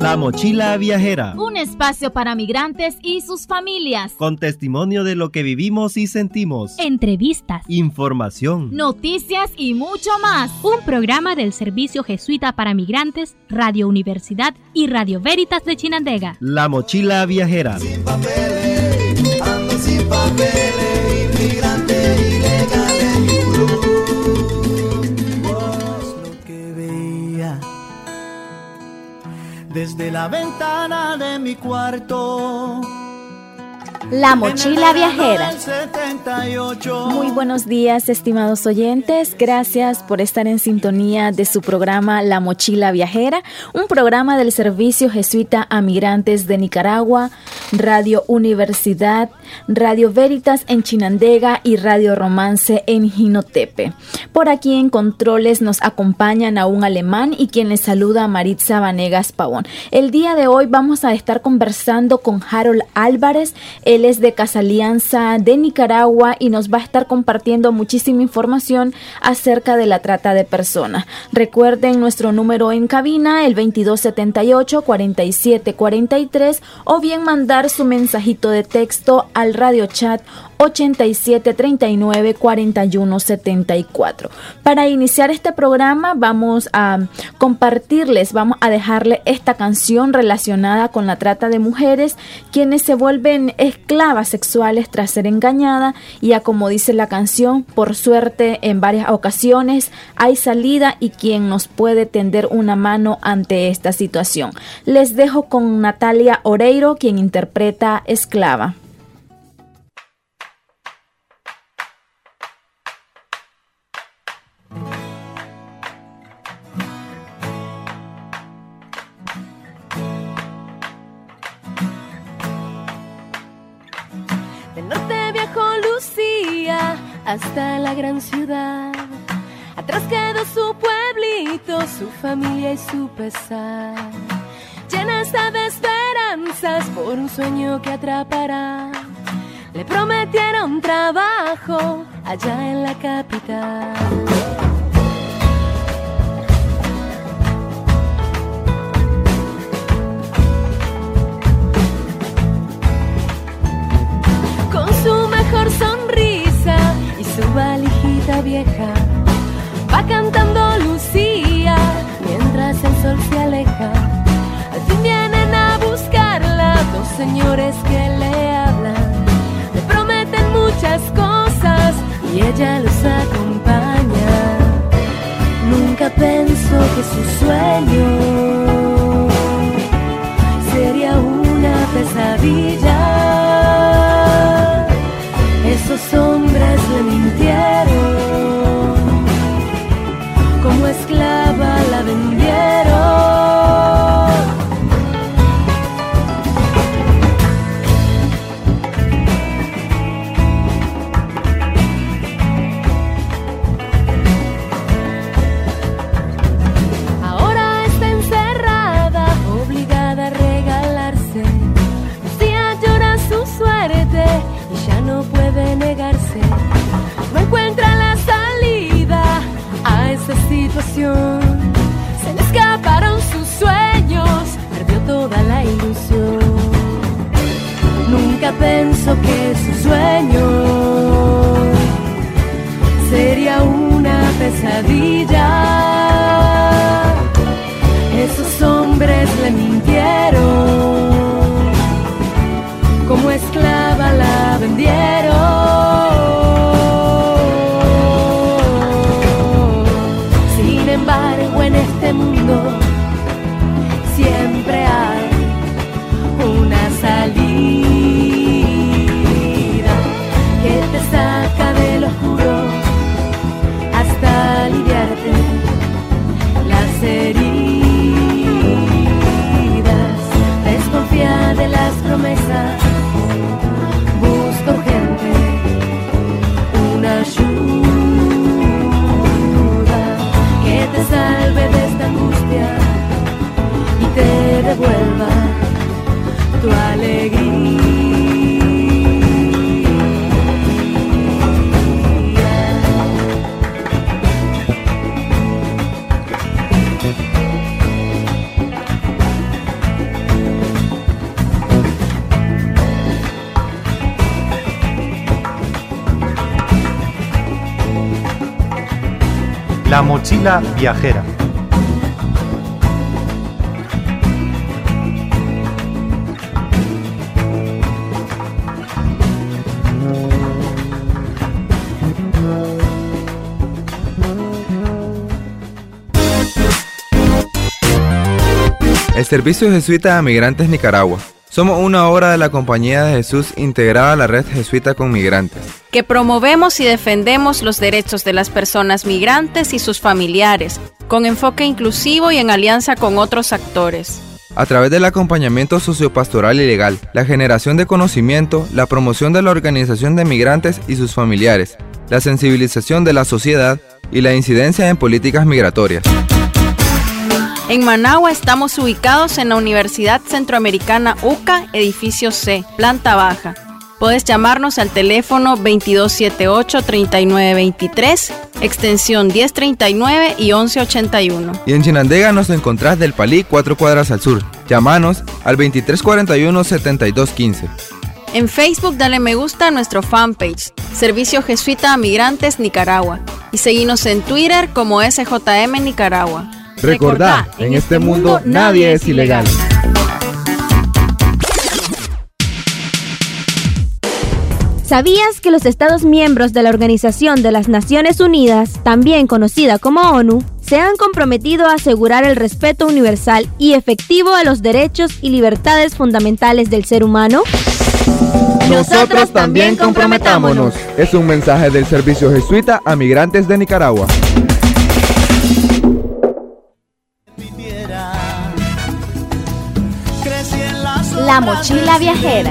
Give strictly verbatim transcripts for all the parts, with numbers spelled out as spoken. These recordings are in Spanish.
La Mochila Viajera. Un espacio para migrantes y sus familias. Con testimonio de lo que vivimos y sentimos. Entrevistas. Información. Noticias y mucho más. Un programa del Servicio Jesuita para Migrantes, Radio Universidad y Radio Veritas de Chinandega. La Mochila Viajera. Sin papeles, ando sin papeles, inmigrante ilegal en Yulú. Lo que veía desde la ventana de mi cuarto. La Mochila Viajera. Muy buenos días, estimados oyentes. Gracias por estar en sintonía de su programa La Mochila Viajera, un programa del Servicio Jesuita a Migrantes de Nicaragua, Radio Universidad, Radio Veritas en Chinandega y Radio Romance en Jinotepe. Por aquí en controles nos acompañan a un alemán y quien les saluda, Maritza Vanegas Pavón. El día de hoy vamos a estar conversando con Harold Álvarez. Él es de Casa Alianza de Nicaragua y nos va a estar compartiendo muchísima información acerca de la trata de personas. Recuerden nuestro número en cabina, el veintidós setenta y ocho, cuarenta y siete cuarenta y tres, o bien mandar su mensajito de texto al radio chat ochenta y siete treinta y nueve cuarenta y uno setenta y cuatro. Para iniciar este programa vamos a compartirles, vamos a dejarle esta canción relacionada con la trata de mujeres, quienes se vuelven esclavas sexuales tras ser engañada, y a como dice la canción, por suerte en varias ocasiones hay salida y quien nos puede tender una mano ante esta situación. Les dejo con Natalia Oreiro, quien interpreta Esclava. Hasta la gran ciudad, atrás quedó su pueblito, su familia y su pesar, llena está de esperanzas por un sueño que atrapará. Le prometieron trabajo allá en la capital. Con su mejor sonrisa y su valijita vieja, va cantando Lucía mientras el sol se aleja. Al fin vienen a buscarla dos señores que le hablan, le prometen muchas cosas y ella los acompaña. Nunca pensó que su sueño sería una pesadilla. Esos hombres le mintieron, como esclava la vendieron. Ahora está encerrada, obligada a regalarse. Lucía llora su suerte y ya no puede negarse. No encuentra la salida a esa situación. Se le escaparon sus sueños, perdió toda la ilusión. Nunca pensó que su sueño sería una pesadilla. Esos hombres le mintieron, como esclava la vendieron. Sin embargo, en este mundo siempre hay una salida que te saca del oscuro hasta aliviarte las heridas. Desconfía de las promesas, busca urgente una ayuda que te salve de esta angustia y te devuelva tu alegría. La mochila viajera. El Servicio Jesuita a Migrantes Nicaragua. Somos una obra de la Compañía de Jesús integrada a la Red Jesuita con Migrantes, que promovemos y defendemos los derechos de las personas migrantes y sus familiares, con enfoque inclusivo y en alianza con otros actores. A través del acompañamiento sociopastoral y legal, la generación de conocimiento, la promoción de la organización de migrantes y sus familiares, la sensibilización de la sociedad y la incidencia en políticas migratorias. En Managua estamos ubicados en la Universidad Centroamericana U C A, edificio C, planta baja. Puedes llamarnos al teléfono veintidós setenta y ocho, treinta y nueve veintitrés, extensión diez treinta y nueve y once ochenta y uno. Y en Chinandega nos encontrás del Palí, cuatro cuadras al sur. Llámanos al veintitrés cuarenta y uno, setenta y dos quince. En Facebook dale me gusta a nuestro fanpage, Servicio Jesuita a Migrantes Nicaragua, y seguinos en Twitter como S J M Nicaragua. Recordá, en este mundo nadie es ilegal. ¿Sabías que los Estados miembros de la Organización de las Naciones Unidas, también conocida como ONU, se han comprometido a asegurar el respeto universal y efectivo a los derechos y libertades fundamentales del ser humano? Nosotros también comprometámonos. Es un mensaje del Servicio Jesuita a Migrantes de Nicaragua. La mochila viajera.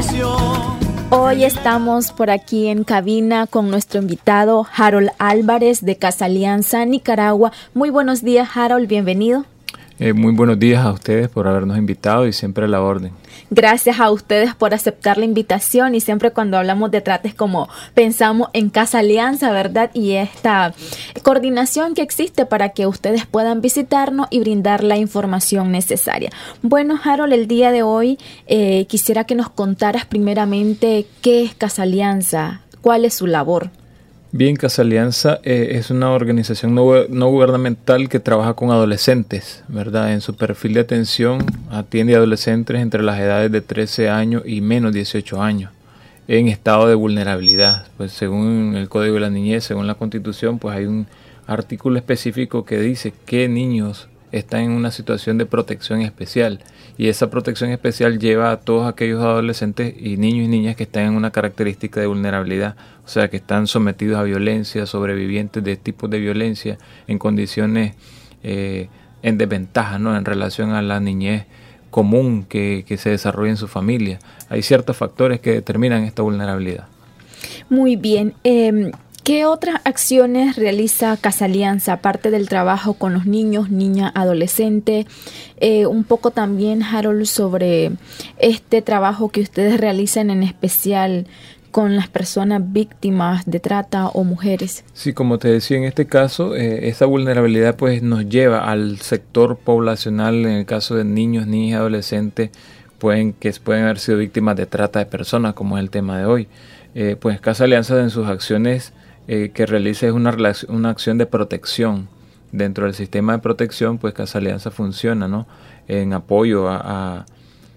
Hoy estamos por aquí en cabina con nuestro invitado Harold Álvarez de Casa Alianza, Nicaragua. Muy buenos días, Harold, bienvenido. Eh, muy buenos días a ustedes por habernos invitado y siempre a la orden. Gracias a ustedes por aceptar la invitación y siempre cuando hablamos de trata es como pensamos en Casa Alianza, ¿verdad? Y esta coordinación que existe para que ustedes puedan visitarnos y brindar la información necesaria. Bueno, Harold, el día de hoy eh, quisiera que nos contaras primeramente qué es Casa Alianza, cuál es su labor. Bien, Casa Alianza eh, es una organización no, no gubernamental que trabaja con adolescentes, ¿verdad? En su perfil de atención atiende a adolescentes entre las edades de trece años y menos dieciocho años en estado de vulnerabilidad. Pues según el Código de la Niñez, según la Constitución, pues hay un artículo específico que dice qué niños están en una situación de protección especial, y esa protección especial lleva a todos aquellos adolescentes y niños y niñas que están en una característica de vulnerabilidad, o sea, que están sometidos a violencia, sobrevivientes de tipos de violencia, en condiciones eh, en desventaja, ¿no?, en relación a la niñez común que, que se desarrolla en su familia. Hay ciertos factores que determinan esta vulnerabilidad. Muy bien. Eh, ¿Qué otras acciones realiza Casa Alianza, aparte del trabajo con los niños, niñas, adolescentes? Eh, un poco también, Harold, sobre este trabajo que ustedes realizan en especial con las personas víctimas de trata o mujeres. Sí, como te decía, en este caso, eh, esa vulnerabilidad pues nos lleva al sector poblacional, en el caso de niños, niñas y adolescentes, pueden, que pueden haber sido víctimas de trata de personas, como es el tema de hoy. Eh, pues Casa Alianza en sus acciones Eh, que realice una, una acción de protección. Dentro del sistema de protección, pues Casa Alianza funciona, ¿no?, en apoyo a, a,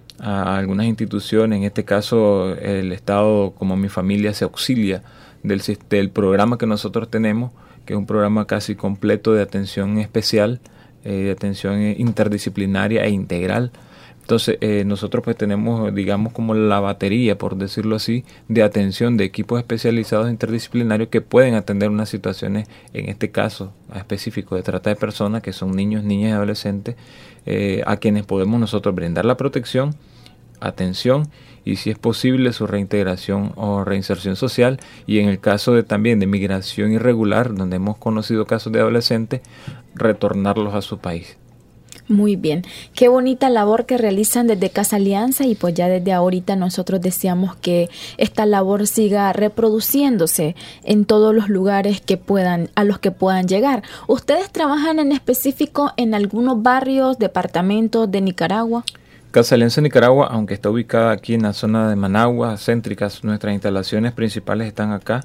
a algunas instituciones. En este caso, el Estado, como mi familia, se auxilia del, del programa que nosotros tenemos, que es un programa casi completo de atención especial, eh, de atención interdisciplinaria e integral. Entonces, eh, nosotros pues tenemos, digamos, como la batería, por decirlo así, de atención de equipos especializados interdisciplinarios que pueden atender unas situaciones, en este caso específico de trata de personas, que son niños, niñas y adolescentes, eh, a quienes podemos nosotros brindar la protección, atención y, si es posible, su reintegración o reinserción social. Y en el caso de también de migración irregular, donde hemos conocido casos de adolescentes, retornarlos a su país. Muy bien, qué bonita labor que realizan desde Casa Alianza, y pues ya desde ahorita nosotros deseamos que esta labor siga reproduciéndose en todos los lugares que puedan, a los que puedan llegar. ¿Ustedes trabajan en específico en algunos barrios, departamentos de Nicaragua? Casa Alianza Nicaragua, aunque está ubicada aquí en la zona de Managua, céntricas, nuestras instalaciones principales están acá.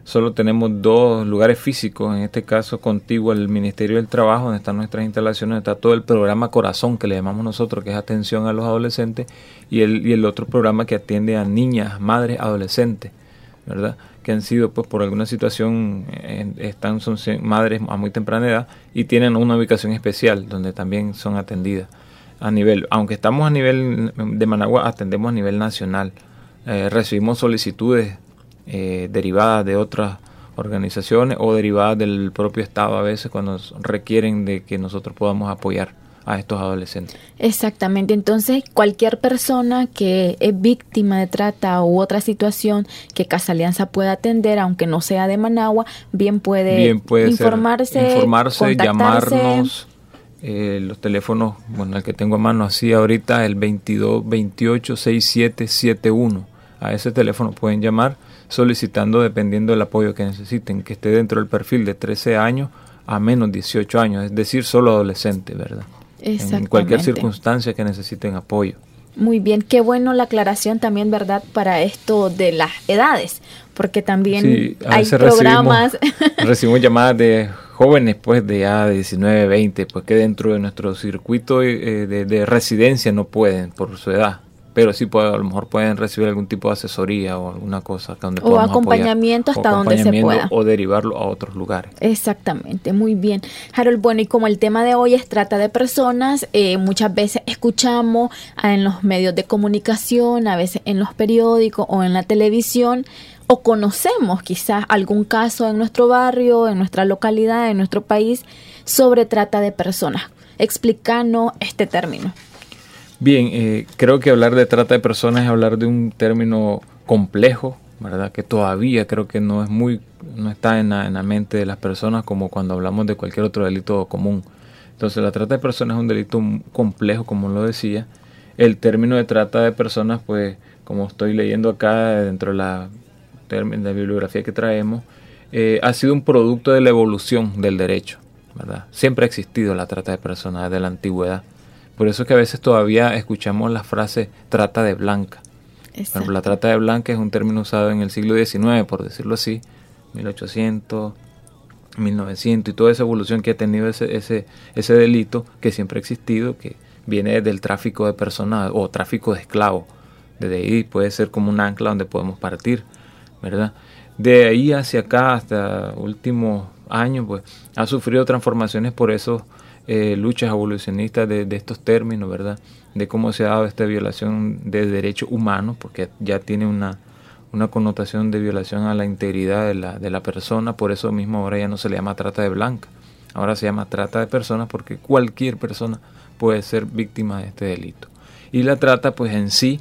solo tenemos dos lugares físicos, en este caso contiguo al Ministerio del Trabajo, donde están nuestras instalaciones, está todo el programa Corazón, que le llamamos nosotros, que es atención a los adolescentes, y el, y el otro programa que atiende a niñas, madres, adolescentes, ¿verdad? Que han sido, pues, por alguna situación, eh, están son madres a muy temprana edad y tienen una ubicación especial donde también son atendidas a nivel, aunque estamos a nivel de Managua, atendemos a nivel nacional. Eh, recibimos solicitudes eh, derivadas de otras organizaciones o derivadas del propio Estado a veces cuando requieren de que nosotros podamos apoyar a estos adolescentes. Exactamente, entonces cualquier persona que es víctima de trata u otra situación que Casa Alianza pueda atender, aunque no sea de Managua, bien puede, bien puede informarse, ser, informarse, llamarnos. Eh, los teléfonos, bueno, el que tengo a mano así ahorita, el veintidós veintiocho sesenta y siete setenta y uno. A ese teléfono pueden llamar solicitando, dependiendo del apoyo que necesiten, que esté dentro del perfil de trece años a menos dieciocho años, es decir, solo adolescentes, ¿verdad? En cualquier circunstancia que necesiten apoyo. Muy bien, qué bueno la aclaración también, ¿verdad? Para esto de las edades, porque también sí, hay programas. Recibimos, recibimos llamadas de jóvenes, pues, de ya de diecinueve, veinte, pues, que dentro de nuestro circuito eh, de, de residencia no pueden por su edad. Pero sí puede, a lo mejor pueden recibir algún tipo de asesoría o alguna cosa donde o acompañamiento apoyar, hasta o donde se pueda, o derivarlo a otros lugares. Exactamente, muy bien, Harold. Bueno, y como el tema de hoy es trata de personas, eh, muchas veces escuchamos en los medios de comunicación, a veces en los periódicos o en la televisión, o conocemos quizás algún caso en nuestro barrio, en nuestra localidad, en nuestro país, sobre trata de personas. Explícanos este término. Bien, eh, creo que hablar de trata de personas es hablar de un término complejo, ¿verdad? Que todavía creo que no es muy, no está en la, en la mente de las personas como cuando hablamos de cualquier otro delito común. Entonces, la trata de personas es un delito complejo, como lo decía. El término de trata de personas, pues, como estoy leyendo acá dentro de la, de la bibliografía que traemos, eh, ha sido un producto de la evolución del derecho, ¿verdad? Siempre ha existido la trata de personas desde la antigüedad. Por eso es que a veces todavía escuchamos la frase trata de blanca. Por ejemplo, la trata de blanca es un término usado en el siglo diecinueve, por decirlo así, mil ochocientos, mil novecientos, y toda esa evolución que ha tenido ese, ese, ese delito que siempre ha existido, que viene del tráfico de personas o tráfico de esclavos. Desde ahí puede ser como un ancla donde podemos partir, ¿verdad? De ahí hacia acá, hasta últimos años, pues ha sufrido transformaciones por eso. Eh, luchas evolucionistas de, de estos términos, ¿verdad? De cómo se ha dado esta violación de derechos humanos, porque ya tiene una, una connotación de violación a la integridad de la, de la persona. Por eso mismo ahora ya no se le llama trata de blanca, ahora se llama trata de personas, porque cualquier persona puede ser víctima de este delito. Y la trata, pues en sí,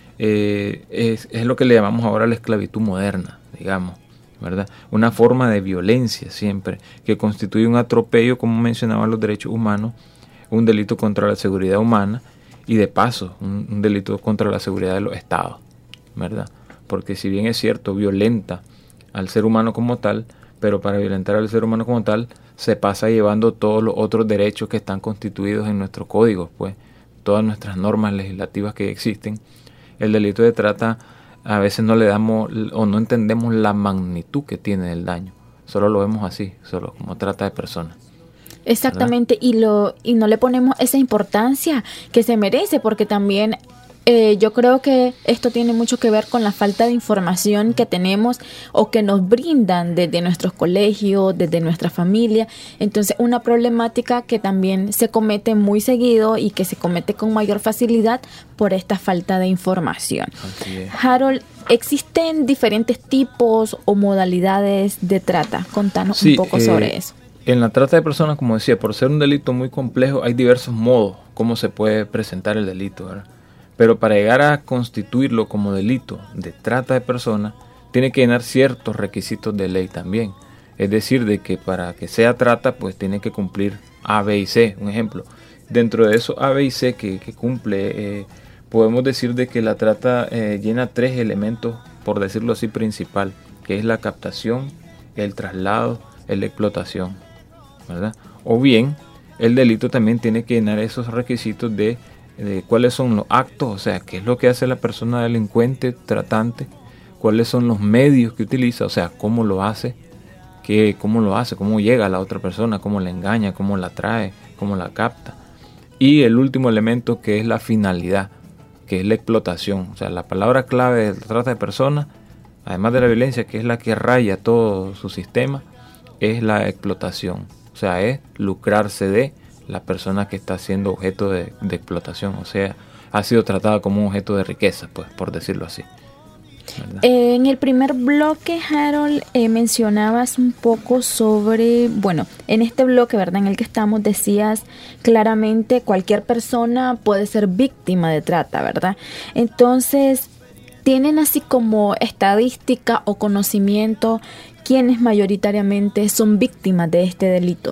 eh, es, es lo que le llamamos ahora la esclavitud moderna, digamos, ¿verdad? Una forma de violencia siempre, que constituye un atropello, como mencionaban los derechos humanos, un delito contra la seguridad humana y de paso un, un delito contra la seguridad de los estados, ¿verdad? Porque si bien es cierto, violenta al ser humano como tal, pero para violentar al ser humano como tal se pasa llevando todos los otros derechos que están constituidos en nuestro código, pues todas nuestras normas legislativas que existen. El delito de trata a veces no le damos o no entendemos la magnitud que tiene el daño. Solo lo vemos así, solo como trata de personas. Exactamente, y lo y no le ponemos esa importancia que se merece, porque también eh, yo creo que esto tiene mucho que ver con la falta de información que tenemos o que nos brindan desde nuestros colegios, desde nuestra familia. Entonces, una problemática que también se comete muy seguido y que se comete con mayor facilidad por esta falta de información. Harold, ¿existen diferentes tipos o modalidades de trata? Contanos sí, un poco eh, sobre eso. En la trata de personas, como decía, por ser un delito muy complejo, hay diversos modos cómo se puede presentar el delito, ¿verdad? Pero para llegar a constituirlo como delito de trata de personas, tiene que llenar ciertos requisitos de ley también. Es decir, de que para que sea trata, pues tiene que cumplir A, B y C. Un ejemplo, dentro de esos A, B y C que, que cumple, eh, podemos decir de que la trata eh, llena tres elementos, por decirlo así, principal, que es la captación, el traslado, la explotación, ¿verdad? O bien, el delito también tiene que llenar esos requisitos de de cuáles son los actos, o sea, qué es lo que hace la persona delincuente, tratante, cuáles son los medios que utiliza, o sea, cómo lo hace, qué, cómo lo hace, cómo llega a la otra persona, cómo la engaña, cómo la atrae, cómo la capta. Y el último elemento, que es la finalidad, que es la explotación. O sea, la palabra clave de la trata de personas, además de la violencia, que es la que raya todo su sistema, es la explotación. O sea, es lucrarse de la persona que está siendo objeto de, de explotación. O sea, ha sido tratada como un objeto de riqueza, pues, por decirlo así. Eh, en el primer bloque, Harold, eh, mencionabas un poco sobre, bueno, en este bloque, ¿verdad?, en el que estamos, decías claramente cualquier persona puede ser víctima de trata, ¿verdad? Entonces, ¿tienen así como estadística o conocimiento quiénes mayoritariamente son víctimas de este delito?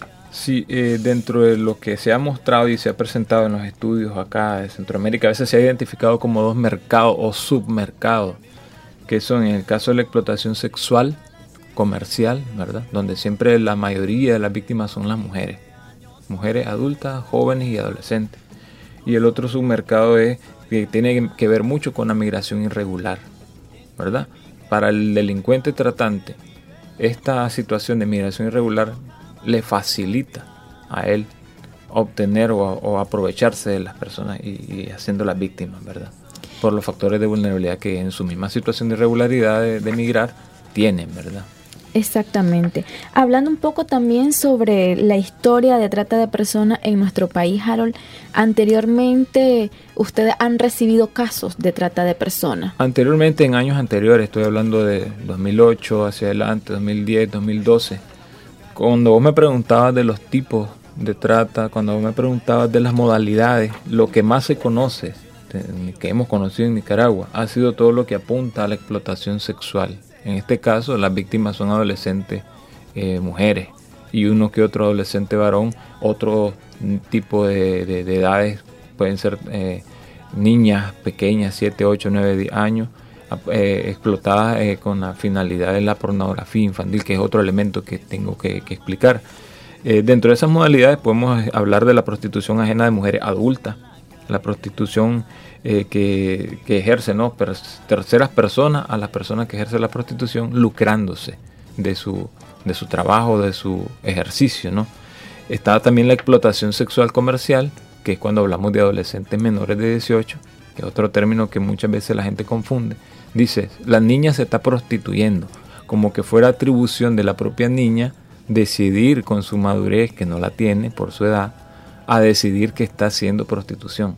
Sí, eh, dentro de lo que se ha mostrado y se ha presentado en los estudios acá de Centroamérica, a veces se ha identificado como dos mercados o submercados, que son, en el caso de la explotación sexual comercial, ¿verdad?, donde siempre la mayoría de las víctimas son las mujeres, mujeres adultas, jóvenes y adolescentes. Y el otro submercado es que tiene que ver mucho con la migración irregular, ¿verdad? Para el delincuente tratante, esta situación de migración irregular le facilita a él obtener o, o aprovecharse de las personas y, y haciéndolas víctimas, ¿verdad? Por los factores de vulnerabilidad que en su misma situación de irregularidad de, de migrar tienen, ¿verdad? Exactamente. Hablando un poco también sobre la historia de trata de personas en nuestro país, Harold, anteriormente ustedes han recibido casos de trata de personas. Anteriormente, en años anteriores, estoy hablando de dos mil ocho hacia adelante, dos mil diez, dos mil doce, cuando vos me preguntabas de los tipos de trata, cuando vos me preguntabas de las modalidades, lo que más se conoce, que hemos conocido en Nicaragua, ha sido todo lo que apunta a la explotación sexual. En este caso, las víctimas son adolescentes eh, mujeres y uno que otro adolescente varón. Otro tipo de, de, de edades pueden ser eh, niñas pequeñas, siete, ocho, nueve, diez años, eh, explotadas eh, con la finalidad de la pornografía infantil, que es otro elemento que tengo que, que explicar. Eh, dentro de esas modalidades podemos hablar de la prostitución ajena de mujeres adultas, la prostitución eh, que, que ejerce, ¿no?, per, terceras personas a las personas que ejercen la prostitución, lucrándose de su, de su trabajo, de su ejercicio, ¿no? Está también la explotación sexual comercial, que es cuando hablamos de adolescentes menores de dieciocho, que es otro término que muchas veces la gente confunde. Dice, la niña se está prostituyendo, como que fuera atribución de la propia niña decidir con su madurez, que no la tiene por su edad, a decidir que está haciendo prostitución.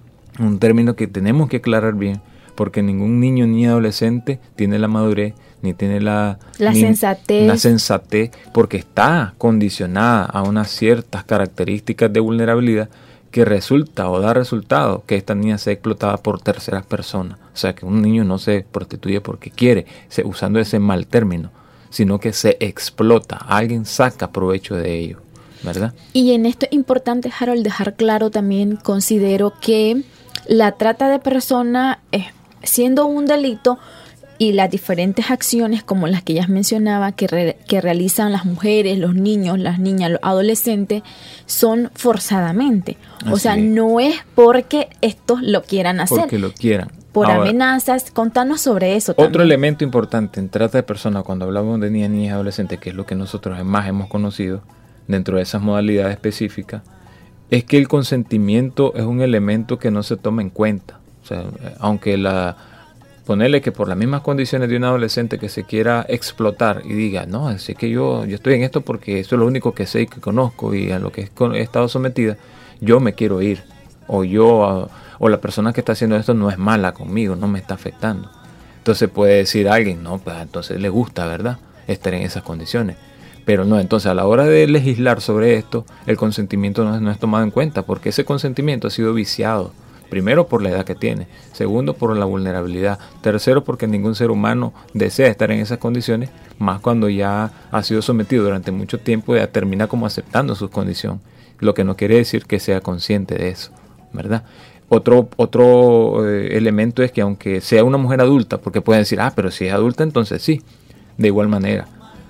Un término que tenemos que aclarar bien, porque ningún niño ni adolescente tiene la madurez, ni tiene la, la, ni, sensatez. la sensatez, porque está condicionada a unas ciertas características de vulnerabilidad que resulta o da resultado que esta niña sea explotada por terceras personas. O sea, que un niño no se prostituye porque quiere, se, usando ese mal término, sino que se explota, alguien saca provecho de ello, ¿verdad? Y en esto es importante, Harold, dejar claro también, considero que la trata de personas, eh, siendo un delito, y las diferentes acciones como las que ya mencionaba que, re, que realizan las mujeres, los niños, las niñas, los adolescentes, son forzadamente. Así o sea, es. No es porque estos lo quieran hacer. Porque lo quieran. Por Ahora, amenazas. Contanos sobre eso otro también. elemento importante en trata de personas, cuando hablamos de niñas, niñas y adolescentes, que es lo que nosotros más hemos conocido dentro de esas modalidades específicas, es que el consentimiento es un elemento que no se toma en cuenta. O sea, aunque la... ponerle que por las mismas condiciones de un adolescente que se quiera explotar y diga, no, es que yo, yo estoy en esto porque eso es lo único que sé y que conozco y a lo que he estado sometida, yo me quiero ir, o yo, o la persona que está haciendo esto no es mala conmigo, no me está afectando. Entonces puede decir alguien, no, pues entonces le gusta, ¿verdad?, estar en esas condiciones. Pero no, entonces a la hora de legislar sobre esto, el consentimiento no es, no es tomado en cuenta, porque ese consentimiento ha sido viciado. Primero, por la edad que tiene. Segundo, por la vulnerabilidad. Tercero, porque ningún ser humano desea estar en esas condiciones, más cuando ya ha sido sometido durante mucho tiempo y ya termina como aceptando su condición. Lo que no quiere decir que sea consciente de eso, ¿verdad? Otro, otro eh, elemento es que aunque sea una mujer adulta, porque pueden decir, ah, pero si es adulta, entonces sí. De igual manera,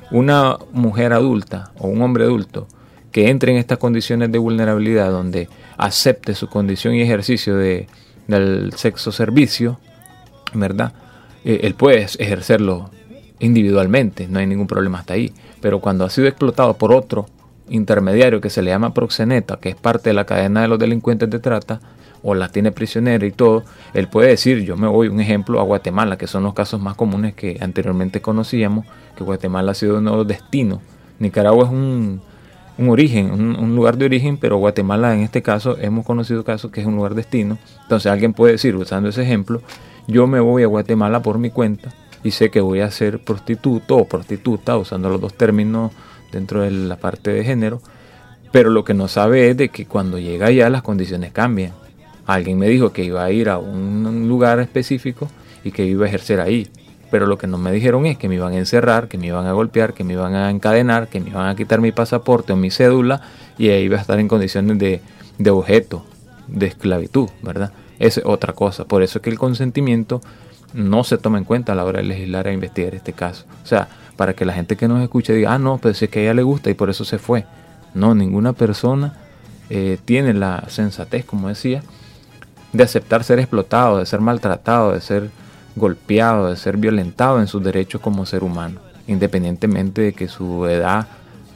una mujer adulta o un hombre adulto que entre en estas condiciones de vulnerabilidad donde acepte su condición y ejercicio de, del sexo servicio, ¿verdad? eh, él puede ejercerlo individualmente, no hay ningún problema hasta ahí. Pero cuando ha sido explotado por otro intermediario que se le llama proxeneta, que es parte de la cadena de los delincuentes de trata, o la tiene prisionera y todo, él puede decir, yo me voy, un ejemplo, a Guatemala, que son los casos más comunes que anteriormente conocíamos, que Guatemala ha sido uno de los destinos. Nicaragua es un, un origen, un, un lugar de origen, pero Guatemala en este caso, hemos conocido casos que es un lugar destino. Entonces alguien puede decir, usando ese ejemplo, yo me voy a Guatemala por mi cuenta y sé que voy a ser prostituto o prostituta, usando los dos términos dentro de la parte de género, pero lo que no sabe es de que cuando llega allá las condiciones cambian. Alguien me dijo que iba a ir a un lugar específico y que iba a ejercer ahí, pero lo que no me dijeron es que me iban a encerrar, que me iban a golpear, que me iban a encadenar, que me iban a quitar mi pasaporte o mi cédula y ahí iba a estar en condiciones de, de objeto, de esclavitud, ¿verdad? Esa es otra cosa. Por eso es que el consentimiento no se toma en cuenta a la hora de legislar e investigar este caso. O sea, para que la gente que nos escuche diga, ah, no, pues es que a ella le gusta y por eso se fue. No, ninguna persona eh, tiene la sensatez, como decía, de aceptar ser explotado, de ser maltratado, de ser golpeado, de ser violentado en sus derechos como ser humano, independientemente de que su edad,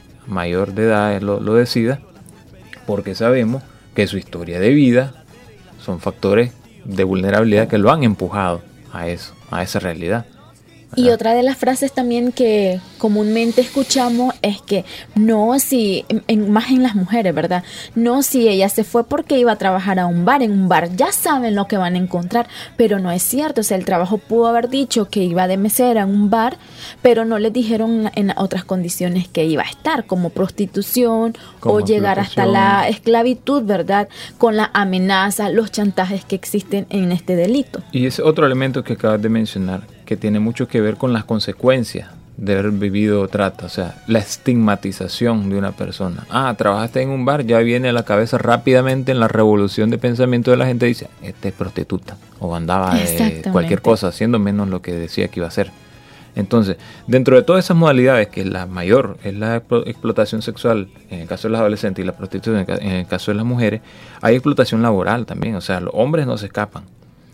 mayor de edad, lo, lo decida, porque sabemos que su historia de vida son factores de vulnerabilidad que lo han empujado a eso, a esa realidad. Y otra de las frases también que comúnmente escuchamos es que no, si, en, más en las mujeres, ¿verdad? No, si ella se fue porque iba a trabajar a un bar, en un bar ya saben lo que van a encontrar, pero no es cierto. O sea, el trabajo pudo haber dicho que iba de mesera en un bar, pero no les dijeron en otras condiciones que iba a estar, como prostitución como o llegar hasta la esclavitud, ¿verdad? Con la amenaza, los chantajes que existen en este delito. Y ese otro elemento que acabas de mencionar, que tiene mucho que ver con las consecuencias de haber vivido trata, o sea, la estigmatización de una persona. Ah, trabajaste en un bar, ya viene a la cabeza rápidamente en la revolución de pensamiento de la gente, dice, este es prostituta, o andaba de cualquier cosa, haciendo menos lo que decía que iba a hacer. Entonces, dentro de todas esas modalidades, que la mayor es la explotación sexual, en el caso de los adolescentes, y la prostitución en el caso de las mujeres, hay explotación laboral también, o sea, los hombres no se escapan.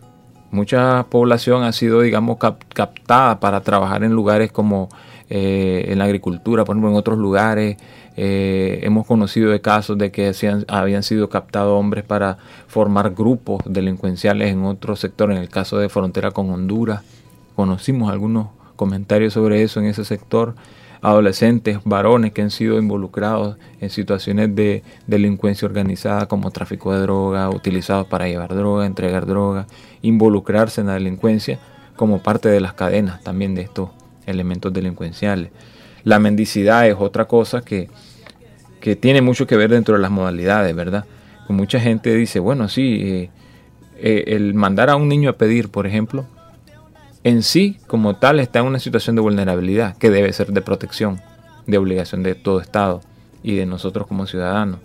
Mucha población ha sido, digamos, cap- captada para trabajar en lugares como eh, en la agricultura, por ejemplo, en otros lugares. Eh, hemos conocido de casos de que hacían, habían sido captados hombres para formar grupos delincuenciales en otro sector, en el caso de frontera con Honduras. Conocimos algunos comentarios sobre eso en ese sector. Adolescentes, varones que han sido involucrados en situaciones de delincuencia organizada como tráfico de droga, utilizados para llevar droga, entregar droga, involucrarse en la delincuencia como parte de las cadenas también de estos elementos delincuenciales. La mendicidad es otra cosa que, que tiene mucho que ver dentro de las modalidades, ¿verdad? Mucha gente dice, bueno, sí, eh, eh, el mandar a un niño a pedir, por ejemplo, en sí, como tal, está en una situación de vulnerabilidad que debe ser de protección, de obligación de todo Estado y de nosotros como ciudadanos.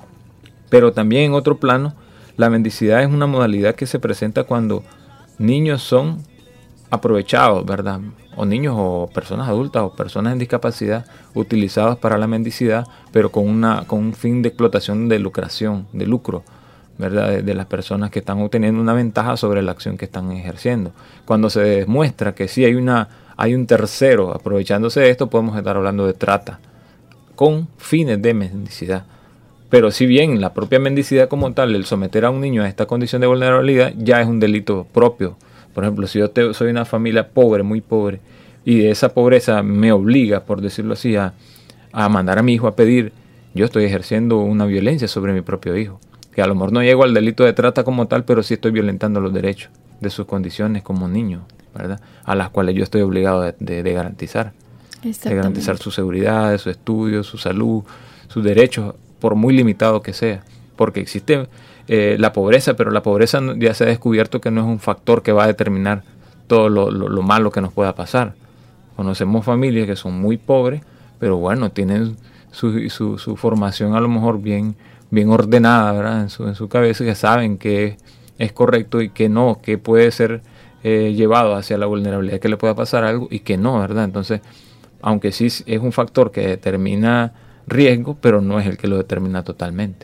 Pero también en otro plano, la mendicidad es una modalidad que se presenta cuando niños son aprovechados, ¿verdad? O niños o personas adultas o personas en discapacidad utilizados para la mendicidad, pero con, una, con un fin de explotación, de lucración, de lucro, ¿verdad? De, de las personas que están obteniendo una ventaja sobre la acción que están ejerciendo. Cuando se demuestra que sí hay, una, hay un tercero aprovechándose de esto, podemos estar hablando de trata con fines de mendicidad. Pero si bien la propia mendicidad como tal, el someter a un niño a esta condición de vulnerabilidad, ya es un delito propio. Por ejemplo, si yo te, soy una familia pobre, muy pobre, y de esa pobreza me obliga, por decirlo así, a, a mandar a mi hijo a pedir, yo estoy ejerciendo una violencia sobre mi propio hijo. Que a lo mejor no llego al delito de trata como tal, pero sí estoy violentando los derechos de sus condiciones como niño, ¿verdad? A las cuales yo estoy obligado de, de, de garantizar. De garantizar su seguridad, su estudio, su salud, sus derechos, por muy limitado que sea. Porque existe eh, la pobreza, pero la pobreza ya se ha descubierto que no es un factor que va a determinar todo lo, lo, lo malo que nos pueda pasar. Conocemos familias que son muy pobres, pero bueno, tienen su, su, su formación a lo mejor bien... bien ordenada, ¿verdad? En su, en su cabeza, que saben que es correcto y que no, que puede ser eh, llevado hacia la vulnerabilidad, que le pueda pasar algo y que no, ¿verdad? Entonces, aunque sí es un factor que determina riesgo, pero no es el que lo determina totalmente.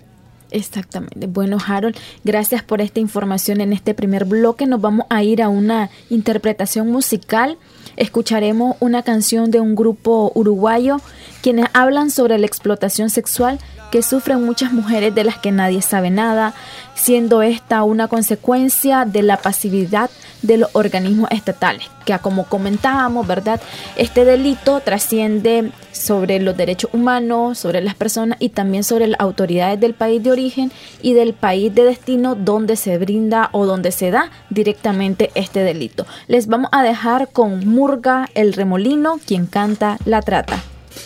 Exactamente. Bueno, Harold, gracias por esta información. En este primer bloque nos vamos a ir a una interpretación musical. Escucharemos una canción de un grupo uruguayo quienes hablan sobre la explotación sexual que sufren muchas mujeres de las que nadie sabe nada, siendo esta una consecuencia de la pasividad de los organismos estatales, que como comentábamos, ¿verdad? Este delito trasciende sobre los derechos humanos, sobre las personas y también sobre las autoridades del país de origen y del país de destino donde se brinda o donde se da directamente este delito. Les vamos a dejar con Murga el Remolino, quien canta La Trata.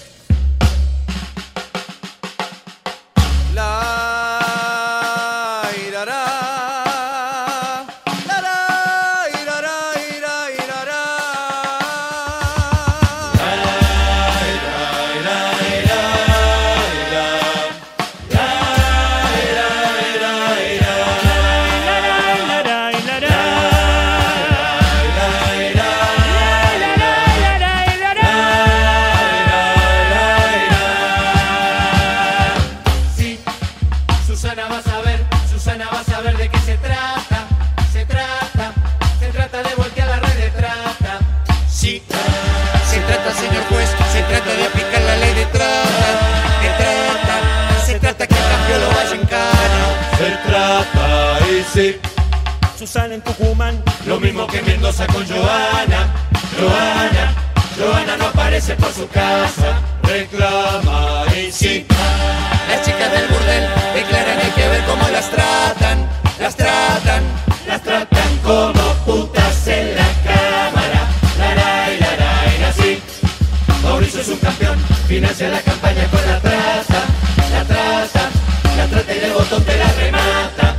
Sí. Susana en Tucumán, lo mismo que Mendoza con Joana. Joana, Joana no aparece por su casa, reclama y sí. Las chicas del burdel declaran, hay que ver cómo las tratan, las tratan, las tratan como putas en la cámara. Laray, laray, así. Mauricio es un campeón, financia la campaña con la trata, la trata, la trata y de botón te la remata.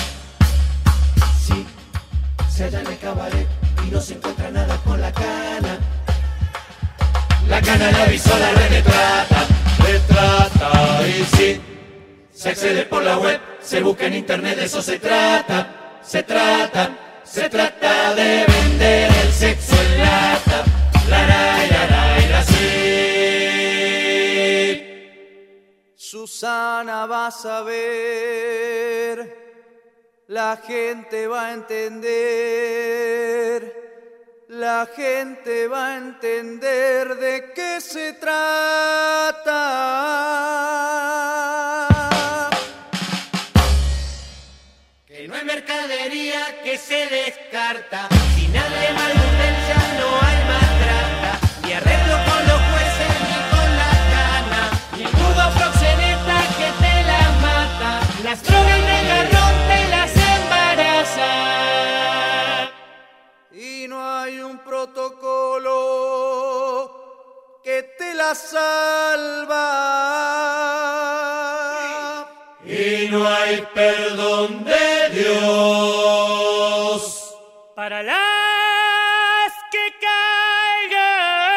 Se halla en el cabaret y no se encuentra nada con la cana. La cana le avisó la red de trata, de trata y sí. Se accede por la web, se busca en internet, de eso se trata. Se trata, se trata de vender el sexo en lata. Laray, laray, la sí. Susana va a saber. La gente va a entender, la gente va a entender de qué se trata. Que no hay mercadería que se descarta, sin además no hay más trata, ni arreglo con los jueces ni con la cana, ni nudo proxeneta que te la mata, las drogas y el garrón te las embaraza. Y no hay un protocolo que te la salva. Y no hay perdón de Dios para las que caigan.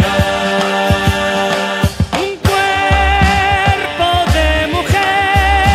Un cuerpo de mujer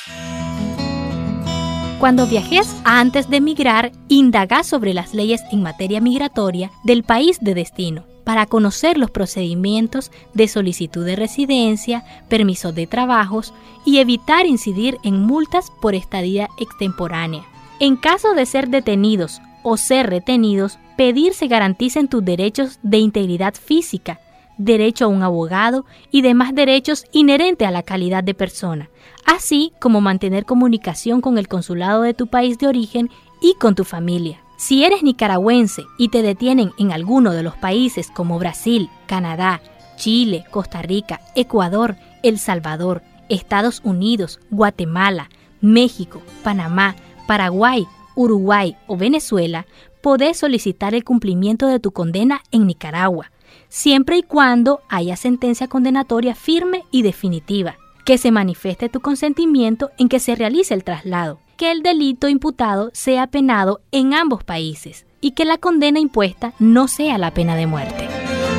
Cuando viajes antes de emigrar, indaga sobre las leyes en materia migratoria del país de destino para conocer los procedimientos de solicitud de residencia, permisos de trabajos y evitar incidir en multas por estadía extemporánea. En caso de ser detenidos o ser retenidos, pedir se garanticen tus derechos de integridad física, derecho a un abogado y demás derechos inherentes a la calidad de persona, así como mantener comunicación con el consulado de tu país de origen y con tu familia. Si eres nicaragüense y te detienen en alguno de los países como Brasil, Canadá, Chile, Costa Rica, Ecuador, El Salvador, Estados Unidos, Guatemala, México, Panamá, Paraguay, Uruguay o Venezuela, podés solicitar el cumplimiento de tu condena en Nicaragua, siempre y cuando haya sentencia condenatoria firme y definitiva, que se manifieste tu consentimiento en que se realice el traslado, que el delito imputado sea penado en ambos países y que la condena impuesta no sea la pena de muerte.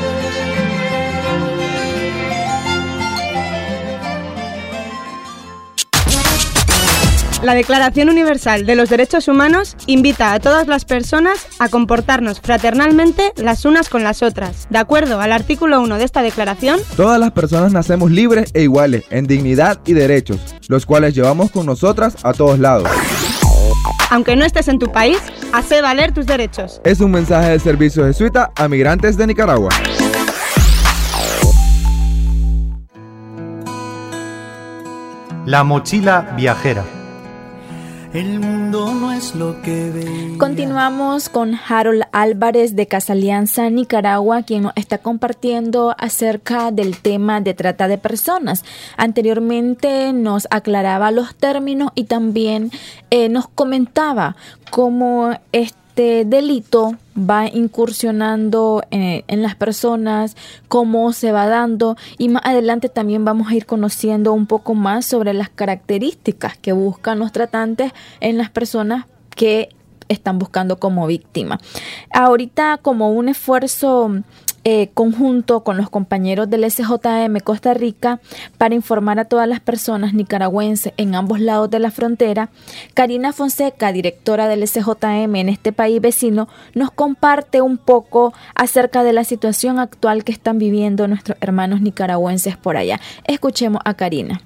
La Declaración Universal de los Derechos Humanos invita a todas las personas a comportarnos fraternalmente las unas con las otras. De acuerdo al artículo uno de esta declaración, todas las personas nacemos libres e iguales en dignidad y derechos, los cuales llevamos con nosotras a todos lados. Aunque no estés en tu país, hace valer tus derechos. Es un mensaje del Servicio Jesuita a migrantes de Nicaragua. La mochila viajera. El mundo no es lo que ve. Continuamos con Harold Álvarez de Casa Alianza, Nicaragua, quien nos está compartiendo acerca del tema de trata de personas. Anteriormente nos aclaraba los términos y también eh, nos comentaba cómo este delito va incursionando en, en las personas, cómo se va dando, y más adelante también vamos a ir conociendo un poco más sobre las características que buscan los tratantes en las personas que están buscando como víctima. Ahorita, como un esfuerzo Eh, conjunto con los compañeros del S J M Costa Rica para informar a todas las personas nicaragüenses en ambos lados de la frontera, Karina Fonseca, directora del S J M en este país vecino, nos comparte un poco acerca de la situación actual que están viviendo nuestros hermanos nicaragüenses por allá. Escuchemos a Karina.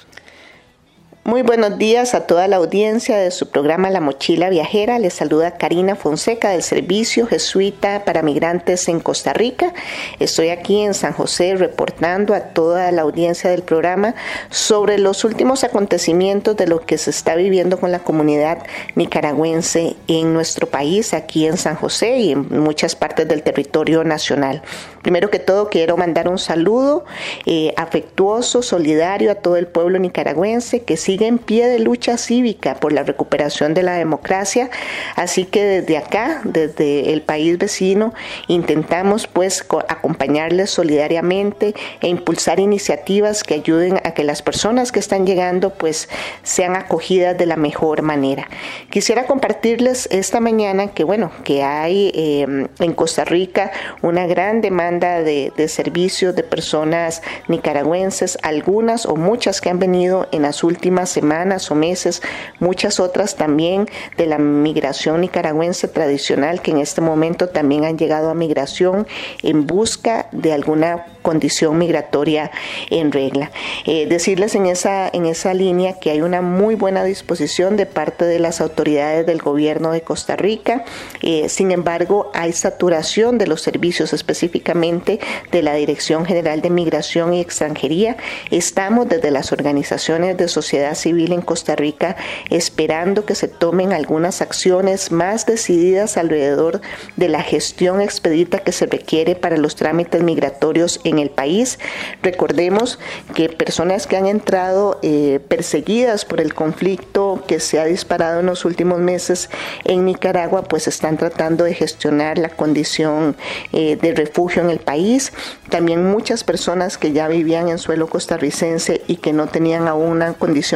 Muy buenos días a toda la audiencia de su programa La Mochila Viajera. Les saluda Karina Fonseca del Servicio Jesuita para Migrantes en Costa Rica. Estoy aquí en San José reportando a toda la audiencia del programa sobre los últimos acontecimientos de lo que se está viviendo con la comunidad nicaragüense en nuestro país, aquí en San José y en muchas partes del territorio nacional. Primero que todo, quiero mandar un saludo eh, afectuoso, solidario a todo el pueblo nicaragüense que sigue en pie de lucha cívica por la recuperación de la democracia. Así que desde acá, desde el país vecino, intentamos pues acompañarles solidariamente e impulsar iniciativas que ayuden a que las personas que están llegando pues sean acogidas de la mejor manera. Quisiera compartirles esta mañana que bueno, que hay eh, en Costa Rica una gran demanda De, de servicios de personas nicaragüenses, algunas o muchas que han venido en las últimas semanas o meses, muchas otras también de la migración nicaragüense tradicional que en este momento también han llegado a migración en busca de alguna condición migratoria en regla. Eh, decirles en esa, en esa línea que hay una muy buena disposición de parte de las autoridades del gobierno de Costa Rica. Eh, sin embargo, hay saturación de los servicios, específicamente de la Dirección General de Migración y Extranjería. Estamos desde las organizaciones de sociedad civil en Costa Rica esperando que se tomen algunas acciones más decididas alrededor de la gestión expedita que se requiere para los trámites migratorios en el país. Recordemos que personas que han entrado eh, perseguidas por el conflicto que se ha disparado en los últimos meses en Nicaragua, pues están tratando de gestionar la condición eh, de refugio en el país. También muchas personas que ya vivían en suelo costarricense y que no tenían aún una condición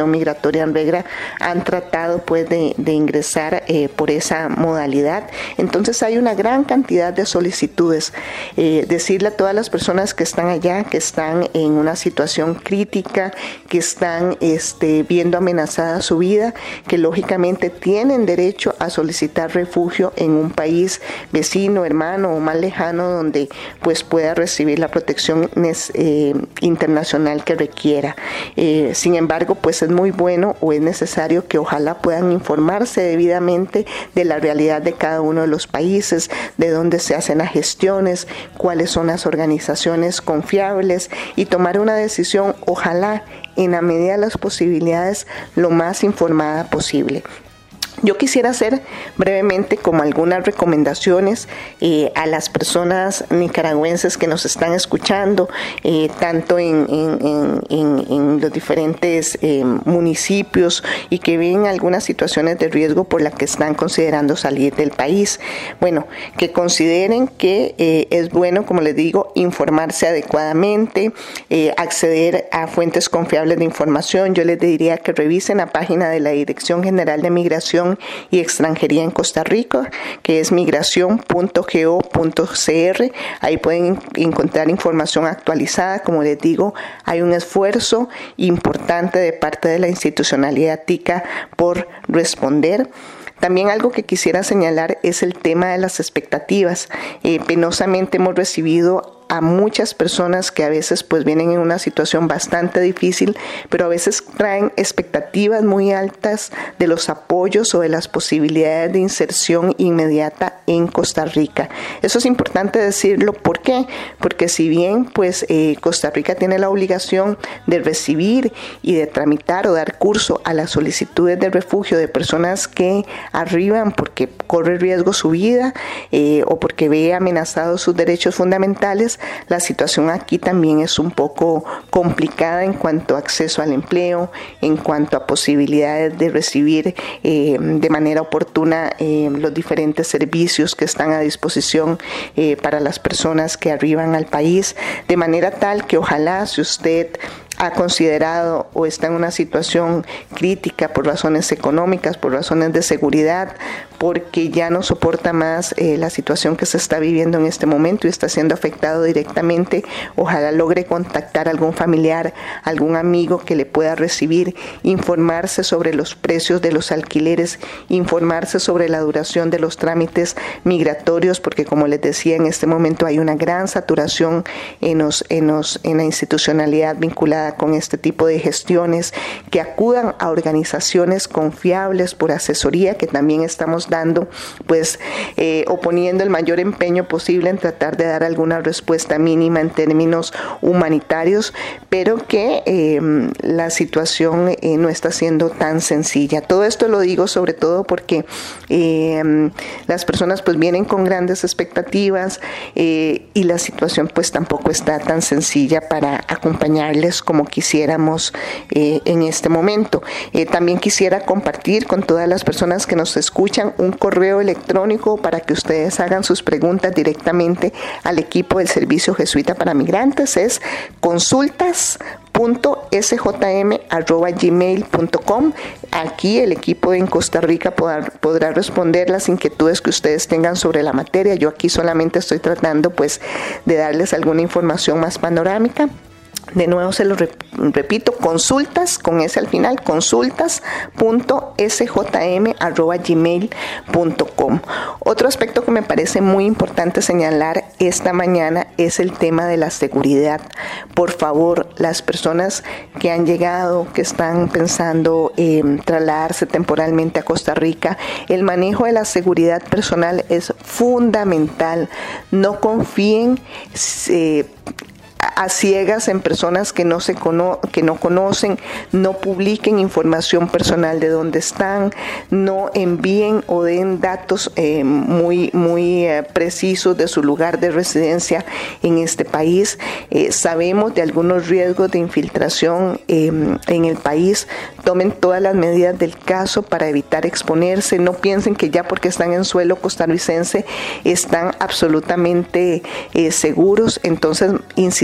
información migratoria en regla han tratado pues de, de ingresar eh, por esa modalidad. Entonces hay una gran cantidad de solicitudes. Eh, decirle a todas las personas que están allá, que están en una situación crítica, que están este, viendo amenazada su vida, que lógicamente tienen derecho a solicitar refugio en un país vecino, hermano o más lejano, donde pues pueda recibir la protección eh, internacional que requiera. Eh, sin embargo, pues es muy bueno o es necesario que ojalá puedan informarse debidamente de la realidad de cada uno de los países, de dónde se hacen las gestiones, cuáles son las organizaciones confiables y tomar una decisión, ojalá en la medida de las posibilidades, lo más informada posible. Yo quisiera hacer brevemente como algunas recomendaciones eh, a las personas nicaragüenses que nos están escuchando, eh, tanto en, en, en, en los diferentes eh, municipios y que ven algunas situaciones de riesgo por las que están considerando salir del país. Bueno, que consideren que eh, es bueno, como les digo, informarse adecuadamente, eh, acceder a fuentes confiables de información. Yo les diría que revisen la página de la Dirección General de Migración y Extranjería en Costa Rica, que es migración punto go punto c r. Ahí pueden encontrar información actualizada. Como les digo, hay un esfuerzo importante de parte de la institucionalidad tica por responder. También algo que quisiera señalar es el tema de las expectativas. Eh, penosamente hemos recibido a muchas personas que a veces pues vienen en una situación bastante difícil, pero a veces traen expectativas muy altas de los apoyos o de las posibilidades de inserción inmediata en Costa Rica. Eso es importante decirlo. ¿Por qué? Porque si bien pues eh, Costa Rica tiene la obligación de recibir y de tramitar o dar curso a las solicitudes de refugio de personas que arriban porque corre riesgo su vida eh, o porque ve amenazados sus derechos fundamentales, la situación aquí también es un poco complicada en cuanto a acceso al empleo, en cuanto a posibilidades de recibir eh, de manera oportuna eh, los diferentes servicios que están a disposición eh, para las personas que arriban al país, de manera tal que ojalá, si usted ha considerado o está en una situación crítica por razones económicas, por razones de seguridad, porque ya no soporta más eh, la situación que se está viviendo en este momento y está siendo afectado directamente, ojalá logre contactar a algún familiar, algún amigo que le pueda recibir, informarse sobre los precios de los alquileres, informarse sobre la duración de los trámites migratorios, porque como les decía, en este momento hay una gran saturación en, los, en, los, en la institucionalidad vinculada con este tipo de gestiones, que acudan a organizaciones confiables por asesoría que también estamos dando, pues eh, o poniendo el mayor empeño posible en tratar de dar alguna respuesta mínima en términos humanitarios, pero que eh, la situación eh, no está siendo tan sencilla. Todo esto lo digo sobre todo porque eh, las personas pues vienen con grandes expectativas eh, y la situación pues tampoco está tan sencilla para acompañarles como quisiéramos eh, en este momento. Eh, también quisiera compartir con todas las personas que nos escuchan un correo electrónico para que ustedes hagan sus preguntas directamente al equipo del Servicio Jesuita para Migrantes. Es consultas punto s j m arroba gmail punto com. Aquí el equipo en Costa Rica podrá, podrá responder las inquietudes que ustedes tengan sobre la materia. Yo aquí solamente estoy tratando pues de darles alguna información más panorámica. De nuevo se lo repito, consultas, con ese al final, consultas punto s j m arroba gmail punto com. Otro aspecto que me parece muy importante señalar esta mañana es el tema de la seguridad. Por favor, las personas que han llegado, que están pensando eh, trasladarse temporalmente a Costa Rica, el manejo de la seguridad personal es fundamental. No confíen eh, a ciegas en personas que no se cono- que no conocen, no publiquen información personal de dónde están, no envíen o den datos eh, muy muy eh, precisos de su lugar de residencia en este país. Eh, sabemos de algunos riesgos de infiltración eh, en el país. Tomen todas las medidas del caso para evitar exponerse. No piensen que ya porque están en suelo costarricense están absolutamente eh, seguros. Entonces, insistimos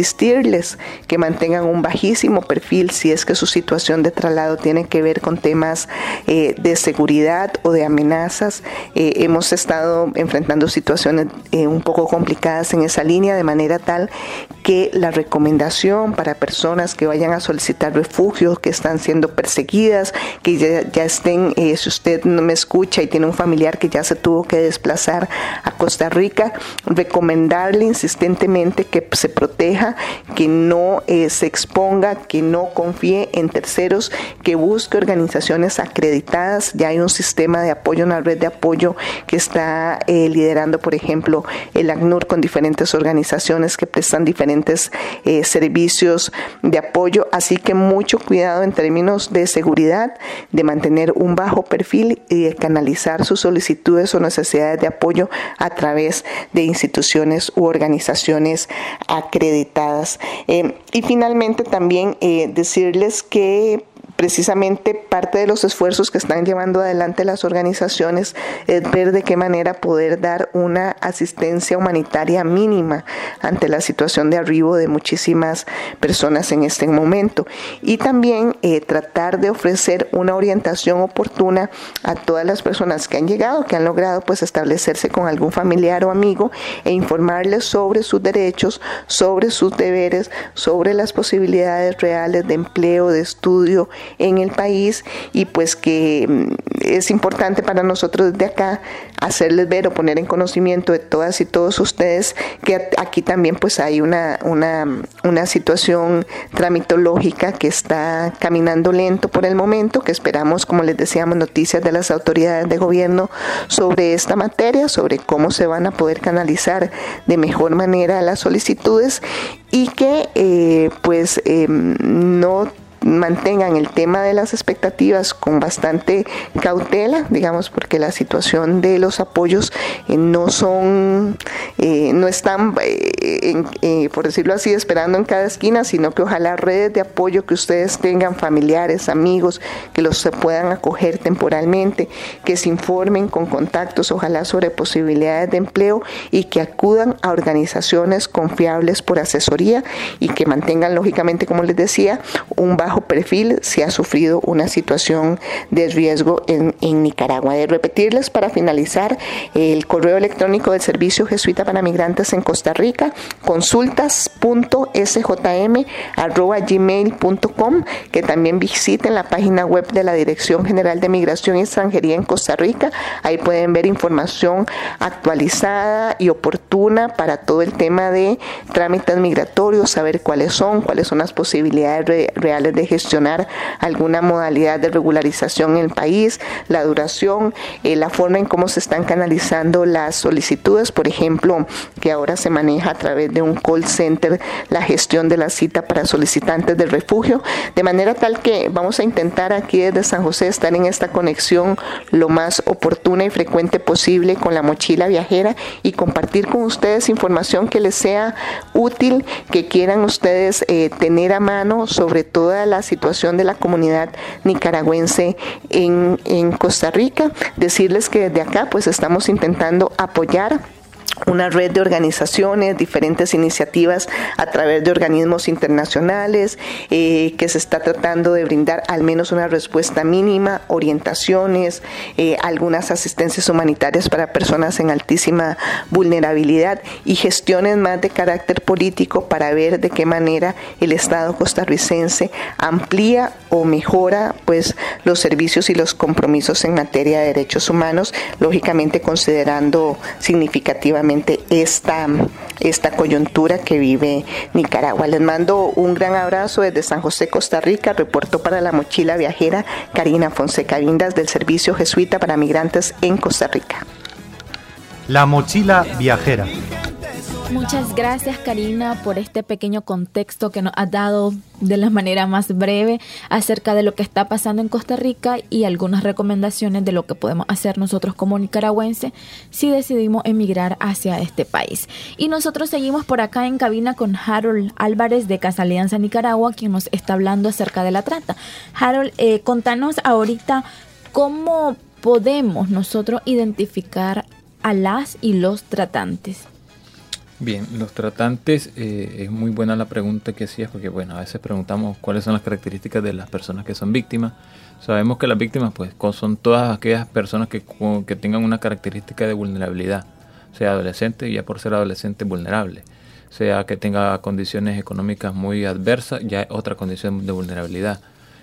insistirles que mantengan un bajísimo perfil si es que su situación de traslado tiene que ver con temas eh, de seguridad o de amenazas. Eh, hemos estado enfrentando situaciones eh, un poco complicadas en esa línea, de manera tal que la recomendación para personas que vayan a solicitar refugio, que están siendo perseguidas, que ya, ya estén, eh, si usted no me escucha y tiene un familiar que ya se tuvo que desplazar a Costa Rica, recomendarle insistentemente que se proteja, que no eh, se exponga, que no confíe en terceros, que busque organizaciones acreditadas. Ya hay un sistema de apoyo, una red de apoyo que está eh, liderando, por ejemplo, el ACNUR, con diferentes organizaciones que prestan diferentes eh, servicios de apoyo, así que mucho cuidado en términos de seguridad, de mantener un bajo perfil y de canalizar sus solicitudes o necesidades de apoyo a través de instituciones u organizaciones acreditadas. Eh, y finalmente también eh, decirles que precisamente parte de los esfuerzos que están llevando adelante las organizaciones es ver de qué manera poder dar una asistencia humanitaria mínima ante la situación de arribo de muchísimas personas en este momento, y también eh, tratar de ofrecer una orientación oportuna a todas las personas que han llegado, que han logrado pues establecerse con algún familiar o amigo, e informarles sobre sus derechos, sobre sus deberes, sobre las posibilidades reales de empleo, de estudio en el país, y pues que es importante para nosotros desde acá hacerles ver o poner en conocimiento de todas y todos ustedes que aquí también pues hay una, una, una situación tramitológica que está caminando lento por el momento, que esperamos, como les decíamos, noticias de las autoridades de gobierno sobre esta materia, sobre cómo se van a poder canalizar de mejor manera las solicitudes, y que eh, pues eh, no mantengan el tema de las expectativas con bastante cautela, digamos, porque la situación de los apoyos eh, no son, eh, no están, eh, en, eh, por decirlo así, esperando en cada esquina, sino que ojalá redes de apoyo que ustedes tengan, familiares, amigos, que los se puedan acoger temporalmente, que se informen con contactos, ojalá sobre posibilidades de empleo, y que acudan a organizaciones confiables por asesoría, y que mantengan, lógicamente, como les decía, un bajo perfil si ha sufrido una situación de riesgo en, en Nicaragua. De repetirles para finalizar el correo electrónico del Servicio Jesuita para Migrantes en Costa Rica, consultas punto s j m arroba gmail punto com, que también visiten la página web de la Dirección General de Migración y Extranjería en Costa Rica. Ahí pueden ver información actualizada y oportuna para todo el tema de trámites migratorios, saber cuáles son, cuáles son las posibilidades re- reales de gestionar alguna modalidad de regularización en el país, la duración, eh, la forma en cómo se están canalizando las solicitudes, por ejemplo, que ahora se maneja a través de un call center la gestión de la cita para solicitantes de refugio, de manera tal que vamos a intentar aquí desde San José estar en esta conexión lo más oportuna y frecuente posible con la mochila viajera, y compartir con ustedes información que les sea útil, que quieran ustedes eh, tener a mano sobre toda la situación de la comunidad nicaragüense en, en Costa Rica. Decirles que desde acá pues estamos intentando apoyar una red de organizaciones, diferentes iniciativas a través de organismos internacionales, eh, que se está tratando de brindar al menos una respuesta mínima, orientaciones, eh, algunas asistencias humanitarias para personas en altísima vulnerabilidad, y gestiones más de carácter político para ver de qué manera el Estado costarricense amplía o mejora pues los servicios y los compromisos en materia de derechos humanos, lógicamente considerando significativamente esta, esta coyuntura que vive Nicaragua. Les mando un gran abrazo desde San José, Costa Rica. Reportó para la mochila viajera Karina Fonseca Vindas, del Servicio Jesuita para Migrantes en Costa Rica. La mochila viajera. Muchas gracias, Karina, por este pequeño contexto que nos has dado de la manera más breve acerca de lo que está pasando en Costa Rica y algunas recomendaciones de lo que podemos hacer nosotros como nicaragüenses si decidimos emigrar hacia este país. Y nosotros seguimos por acá en cabina con Harold Álvarez de Casa Alianza Nicaragua, quien nos está hablando acerca de la trata. Harold, eh, contanos ahorita cómo podemos nosotros identificar a las y los tratantes. Bien, los tratantes, eh, es muy buena la pregunta que hacías, porque bueno, a veces preguntamos cuáles son las características de las personas que son víctimas. Sabemos que las víctimas pues son todas aquellas personas que, que tengan una característica de vulnerabilidad, sea adolescente, ya por ser adolescente vulnerable, sea que tenga condiciones económicas muy adversas, ya es otra condición de vulnerabilidad,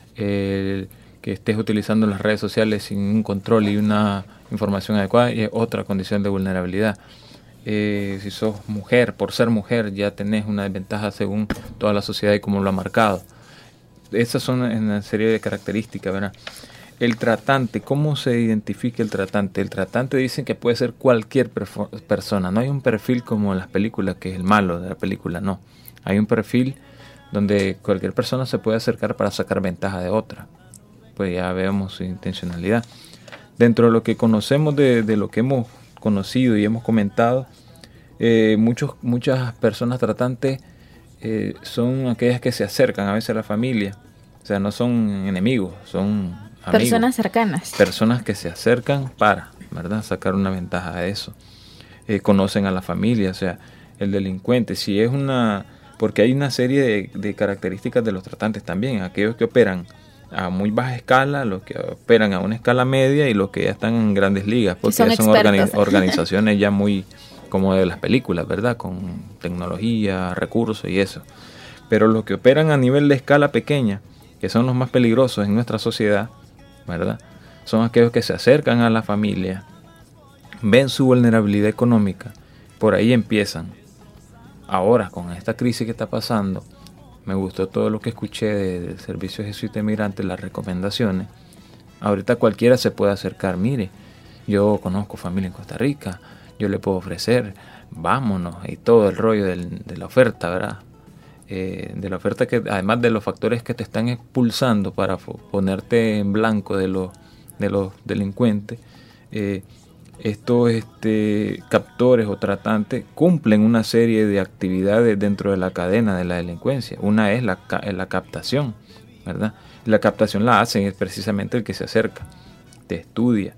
eh, que estés utilizando las redes sociales sin un control y una información adecuada, es otra condición de vulnerabilidad. Eh, si sos mujer, por ser mujer ya tenés una desventaja según toda la sociedad y cómo lo ha marcado. Esas son una serie de características, ¿verdad? El tratante, ¿cómo se identifica el tratante? El tratante dicen que puede ser cualquier persona, no hay un perfil como en las películas, que es el malo de la película, no. Hay un perfil donde cualquier persona se puede acercar para sacar ventaja de otra. Pues ya vemos su intencionalidad. Dentro de lo que conocemos de, de lo que hemos conocido y hemos comentado, eh, muchos, muchas personas tratantes eh, son aquellas que se acercan a veces a la familia, o sea, no son enemigos, son amigos, personas cercanas, personas que se acercan para, ¿verdad?, sacar una ventaja de eso. Eh, conocen a la familia, o sea, el delincuente, si es una, porque hay una serie de, de características de los tratantes también, aquellos que operan a muy baja escala, los que operan a una escala media y los que ya están en grandes ligas, porque son, ya son organi- organizaciones ya muy como de las películas, ¿verdad? Con tecnología, recursos y eso. Pero los que operan a nivel de escala pequeña, que son los más peligrosos en nuestra sociedad, ¿verdad?, son aquellos que se acercan a la familia, ven su vulnerabilidad económica, por ahí empiezan. Ahora, con esta crisis que está pasando, me gustó todo lo que escuché del Servicio Jesuita Inmigrante, las recomendaciones. Ahorita cualquiera se puede acercar, mire, yo conozco familia en Costa Rica, yo le puedo ofrecer, vámonos, y todo el rollo del, de la oferta, ¿verdad? Eh, de la oferta que, además de los factores que te están expulsando para ponerte en blanco de los, de los delincuentes, eh, estos este, captores o tratantes cumplen una serie de actividades dentro de la cadena de la delincuencia. Una es la, la captación, ¿verdad? La captación la hacen es precisamente el que se acerca, te estudia.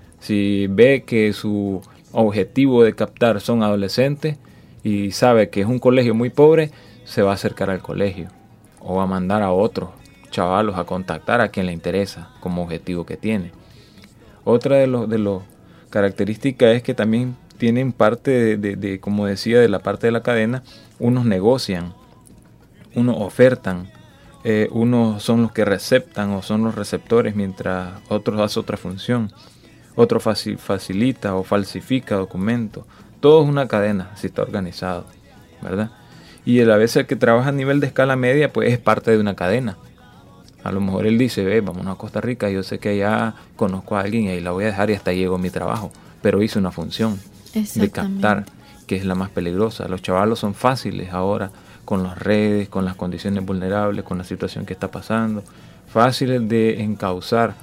Si ve que su objetivo de captar son adolescentes y sabe que es un colegio muy pobre, se va a acercar al colegio o va a mandar a otros chavalos a contactar a quien le interesa como objetivo que tiene. Otra de los de los característica es que también tienen parte de, de, de, como decía, de la parte de la cadena, unos negocian, unos ofertan, eh, unos son los que receptan o son los receptores, mientras otros hacen otra función, otro faci- facilita o falsifica documentos. Todo es una cadena, si está organizado, ¿verdad? Y a la vez el que trabaja a nivel de escala media, pues es parte de una cadena. A lo mejor él dice, ve, vámonos a Costa Rica, yo sé que allá conozco a alguien y ahí la voy a dejar y hasta llego a mi trabajo. Pero hice una función de captar, que es la más peligrosa. Los chavalos son fáciles ahora con las redes, con las condiciones vulnerables, con la situación que está pasando. Fáciles de encauzar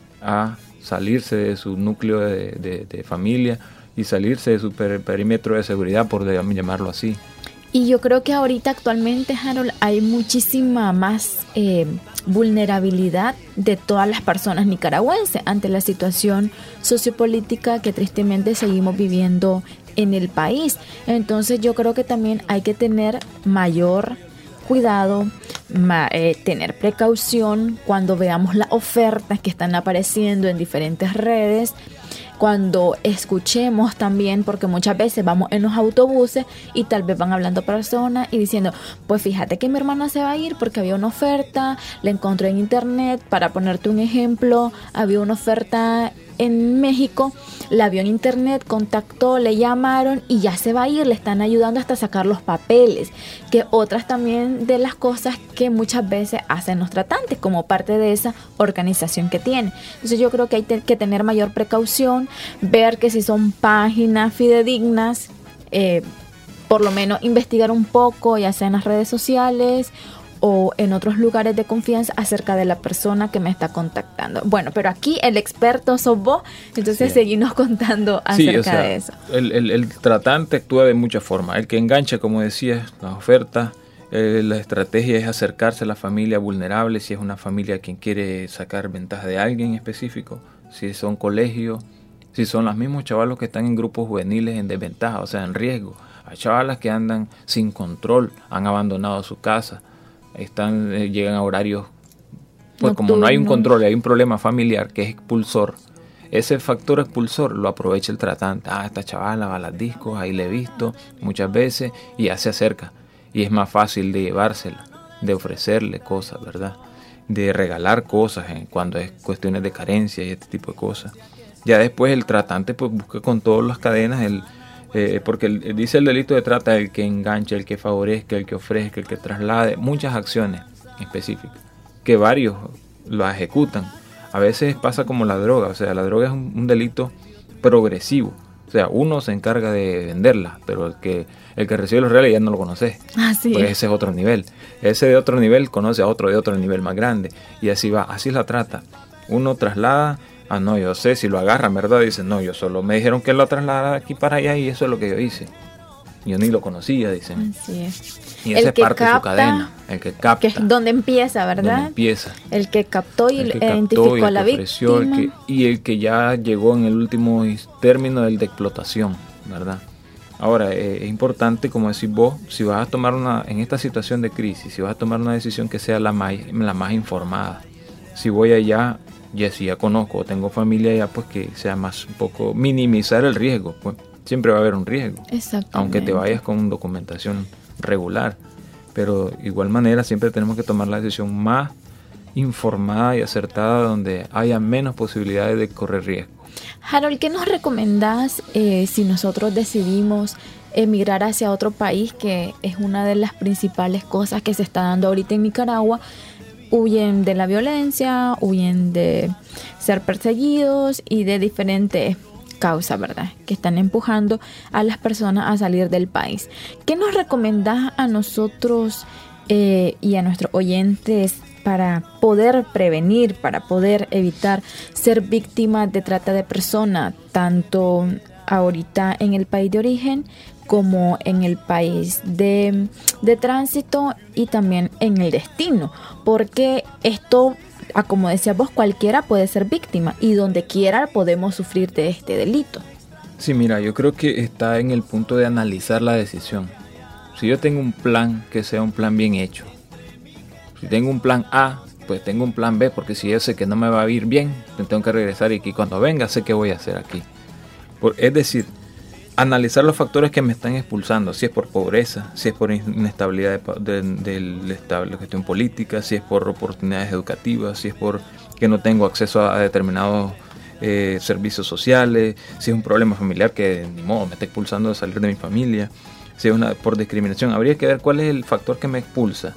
a salirse de su núcleo de, de, de familia y salirse de su per, perímetro de seguridad, por llamarlo así. Y yo creo que ahorita actualmente, Harold, hay muchísima más eh, vulnerabilidad de todas las personas nicaragüenses ante la situación sociopolítica que tristemente seguimos viviendo en el país. Entonces yo creo que también hay que tener mayor cuidado, ma, eh, tener precaución cuando veamos las ofertas que están apareciendo en diferentes redes, cuando escuchemos también, porque muchas veces vamos en los autobuses y tal vez van hablando personas y diciendo, pues fíjate que mi hermana se va a ir porque había una oferta, la encontré en internet. Para ponerte un ejemplo, había una oferta en México, la vio en internet, contactó, le llamaron y ya se va a ir, le están ayudando hasta sacar los papeles, que otras también de las cosas que muchas veces hacen los tratantes como parte de esa organización que tiene. Entonces yo creo que hay te- que tener mayor precaución, ver que si son páginas fidedignas, eh, por lo menos investigar un poco, ya sea en las redes sociales o en otros lugares de confianza acerca de la persona que me está contactando. Bueno, pero aquí el experto sos vos, entonces sí. Seguimos contando acerca sí, o sea, de eso. El, el, el tratante actúa de muchas formas. El que engancha, como decías, las ofertas, eh, la estrategia es acercarse a la familia vulnerable, si es una familia quien quiere sacar ventaja de alguien específico, si son colegios, si son los mismos chavalos que están en grupos juveniles en desventaja, o sea, en riesgo. Hay chavalas que andan sin control, han abandonado su casa, están, eh, llegan a horarios, pues Nocturno. Como no hay un control, hay un problema familiar que es expulsor. Ese factor expulsor lo aprovecha el tratante. Ah, esta chavala va a las discos, ahí la he visto muchas veces y ya se acerca. Y es más fácil de llevársela, de ofrecerle cosas, ¿verdad? De regalar cosas eh, cuando es cuestiones de carencia y este tipo de cosas. Ya después el tratante pues busca con todas las cadenas, el, eh, porque el, dice el delito de trata el que enganche, el que favorezca, el que ofrezca, el que traslade, muchas acciones específicas, que varios lo ejecutan. A veces pasa como la droga, o sea, la droga es un, un delito progresivo. O sea, uno se encarga de venderla, pero el que el que recibe los reales ya no lo conoce. Así pues es. Ese es otro nivel. Ese de otro nivel conoce a otro de otro nivel más grande. Y así va, así es la trata. Uno traslada, ah no, yo sé, si lo agarran, ¿verdad? Dice, no, yo solo me dijeron que lo trasladara de aquí para allá y eso es lo que yo hice. Yo ni lo conocía, dicen. Así es. Y esa es parte capta, de su cadena, el que capta. Que es donde empieza, ¿verdad? Donde empieza. El que captó y el que captó identificó y el a la que ofreció, víctima. El que, y el que ya llegó en el último término del de explotación, ¿verdad? Ahora, eh, es importante, como decís vos, si vas a tomar una, en esta situación de crisis, si vas a tomar una decisión que sea la más, la más informada. Si voy allá, ya si ya conozco, o tengo familia allá, pues que sea más un poco, minimizar el riesgo, pues siempre va a haber un riesgo. Exactamente. Aunque te vayas con documentación regular. Pero de igual manera siempre tenemos que tomar la decisión más informada y acertada donde haya menos posibilidades de correr riesgo. Harold, ¿qué nos recomendás eh, si nosotros decidimos emigrar hacia otro país, que es una de las principales cosas que se está dando ahorita en Nicaragua? Huyen de la violencia, huyen de ser perseguidos y de diferentes causas, ¿verdad?, que están empujando a las personas a salir del país. ¿Qué nos recomendás a nosotros eh, y a nuestros oyentes para poder prevenir, para poder evitar ser víctimas de trata de personas, tanto ahorita en el país de origen como en el país de, de tránsito y también en el destino? Porque esto, como decías vos, cualquiera puede ser víctima y donde quiera podemos sufrir de este delito. Sí, mira, yo creo que está en el punto de analizar la decisión. Si yo tengo un plan, que sea un plan bien hecho. Si tengo un plan A, pues tengo un plan B, porque si yo sé que no me va a ir bien, me tengo que regresar y que cuando venga sé qué voy a hacer aquí. Por, es decir, analizar los factores que me están expulsando, si es por pobreza, si es por inestabilidad de, de, de, de la cuestión política, si es por oportunidades educativas, si es por que no tengo acceso a, a determinados eh, servicios sociales, si es un problema familiar que ni modo me está expulsando de salir de mi familia, si es una por discriminación. Habría que ver cuál es el factor que me expulsa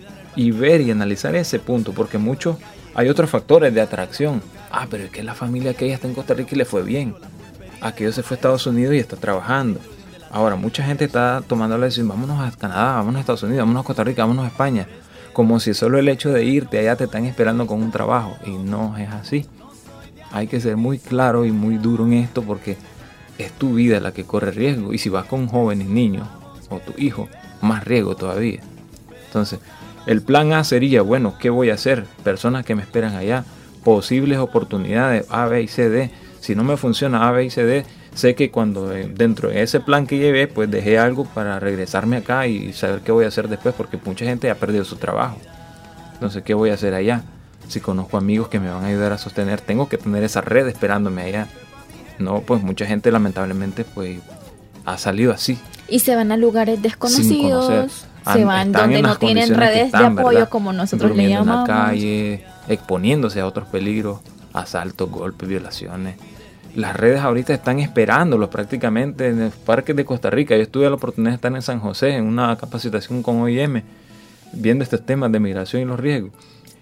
y ver y analizar ese punto, porque muchos hay otros factores de atracción. Ah, pero es que la familia que ella está en Costa Rica y le fue bien. Aquello se fue a Estados Unidos y está trabajando. Ahora, mucha gente está tomando la decisión, vámonos a Canadá, vámonos a Estados Unidos, vámonos a Costa Rica, vámonos a España. Como si solo el hecho de irte allá te están esperando con un trabajo. Y no es así. Hay que ser muy claro y muy duro en esto, porque es tu vida la que corre riesgo. Y si vas con jóvenes, niños o tu hijo, más riesgo todavía. Entonces, el plan A sería, bueno, ¿qué voy a hacer? Personas que me esperan allá, posibles oportunidades A, B y C, D. Si no me funciona A, B y C, D, sé que cuando eh, dentro de ese plan que llevé, pues dejé algo para regresarme acá y saber qué voy a hacer después, porque mucha gente ha perdido su trabajo. Entonces, ¿qué voy a hacer allá? Si conozco amigos que me van a ayudar a sostener, tengo que tener esa red esperándome allá. No, pues mucha gente lamentablemente pues ha salido así. Y se van a lugares desconocidos, se van donde no tienen redes están, de apoyo, ¿verdad? como nosotros le llamamos. En la calle, exponiéndose a otros peligros, asaltos, golpes, violaciones. Las redes ahorita están esperándolos prácticamente en el parque de Costa Rica. Yo tuve la oportunidad de estar en San José en una capacitación con O I M, viendo estos temas de migración y los riesgos.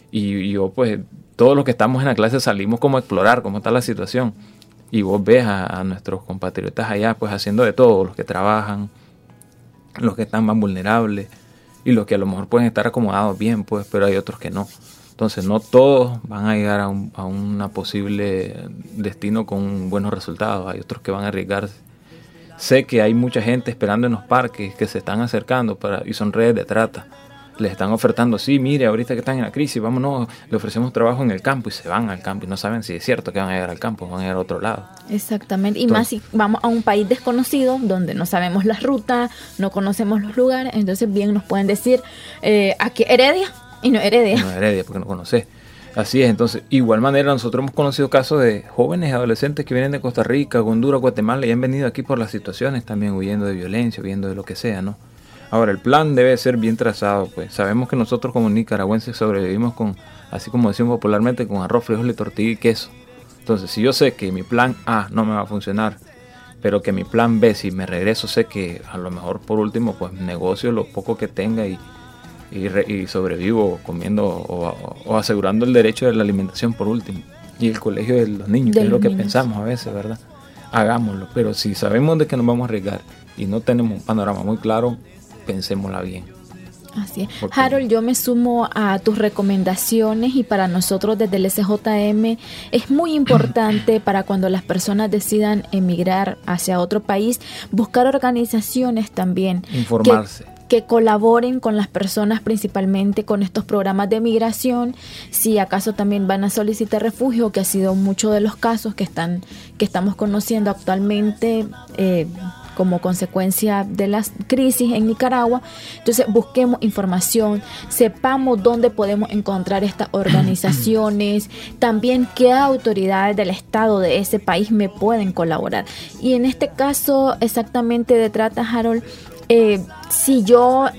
Y yo pues, todos los que estamos en la clase salimos como a explorar cómo está la situación. Y vos ves a, a nuestros compatriotas allá pues haciendo de todo, los que trabajan, los que están más vulnerables y los que a lo mejor pueden estar acomodados bien, pues, pero hay otros que no. Entonces no todos van a llegar a un a una posible destino con buenos resultados, hay otros que van a arriesgarse. Sé que hay mucha gente esperando en los parques que se están acercando para, y son redes de trata. les están ofertando, sí, mire, ahorita que están en la crisis, vámonos, le ofrecemos trabajo en el campo, y se van al campo y no saben si es cierto que van a llegar al campo, van a llegar a otro lado. Exactamente, y Entonces, más si vamos a un país desconocido, donde no sabemos las rutas, no conocemos los lugares, entonces bien nos pueden decir, eh, aquí Heredia, y no Heredia. No Heredia, porque no conoces. Así es, entonces, igual manera nosotros hemos conocido casos de jóvenes y adolescentes que vienen de Costa Rica, Honduras, Guatemala y han venido aquí por las situaciones, también huyendo de violencia, huyendo de lo que sea, ¿no? Ahora, el plan debe ser bien trazado, pues sabemos que nosotros como nicaragüenses sobrevivimos con, así como decimos popularmente, con arroz, frijoles, tortilla y queso. Entonces, si yo sé que mi plan A no me va a funcionar, pero que mi plan B, si me regreso, sé que a lo mejor por último, pues negocio lo poco que tenga y Y, re, y sobrevivo comiendo o, o, o asegurando el derecho de la alimentación por último y el colegio de los niños, de que es lo que niños. Pensamos a veces, ¿verdad? Hagámoslo, pero si sabemos de que nos vamos a arriesgar y no tenemos un panorama muy claro, pensémosla bien. Así es. Porque, Harold, yo me sumo a tus recomendaciones y para nosotros desde el S J M es muy importante para cuando las personas decidan emigrar hacia otro país, buscar organizaciones también. Informarse. Que, que colaboren con las personas, principalmente con estos programas de migración, si acaso también van a solicitar refugio, que ha sido muchos de los casos que están que estamos conociendo actualmente eh, como consecuencia de las crisis en Nicaragua. Entonces busquemos información, sepamos dónde podemos encontrar estas organizaciones, también qué autoridades del Estado de ese país me pueden colaborar. Y en este caso exactamente de trata, Harold, Eh, si yo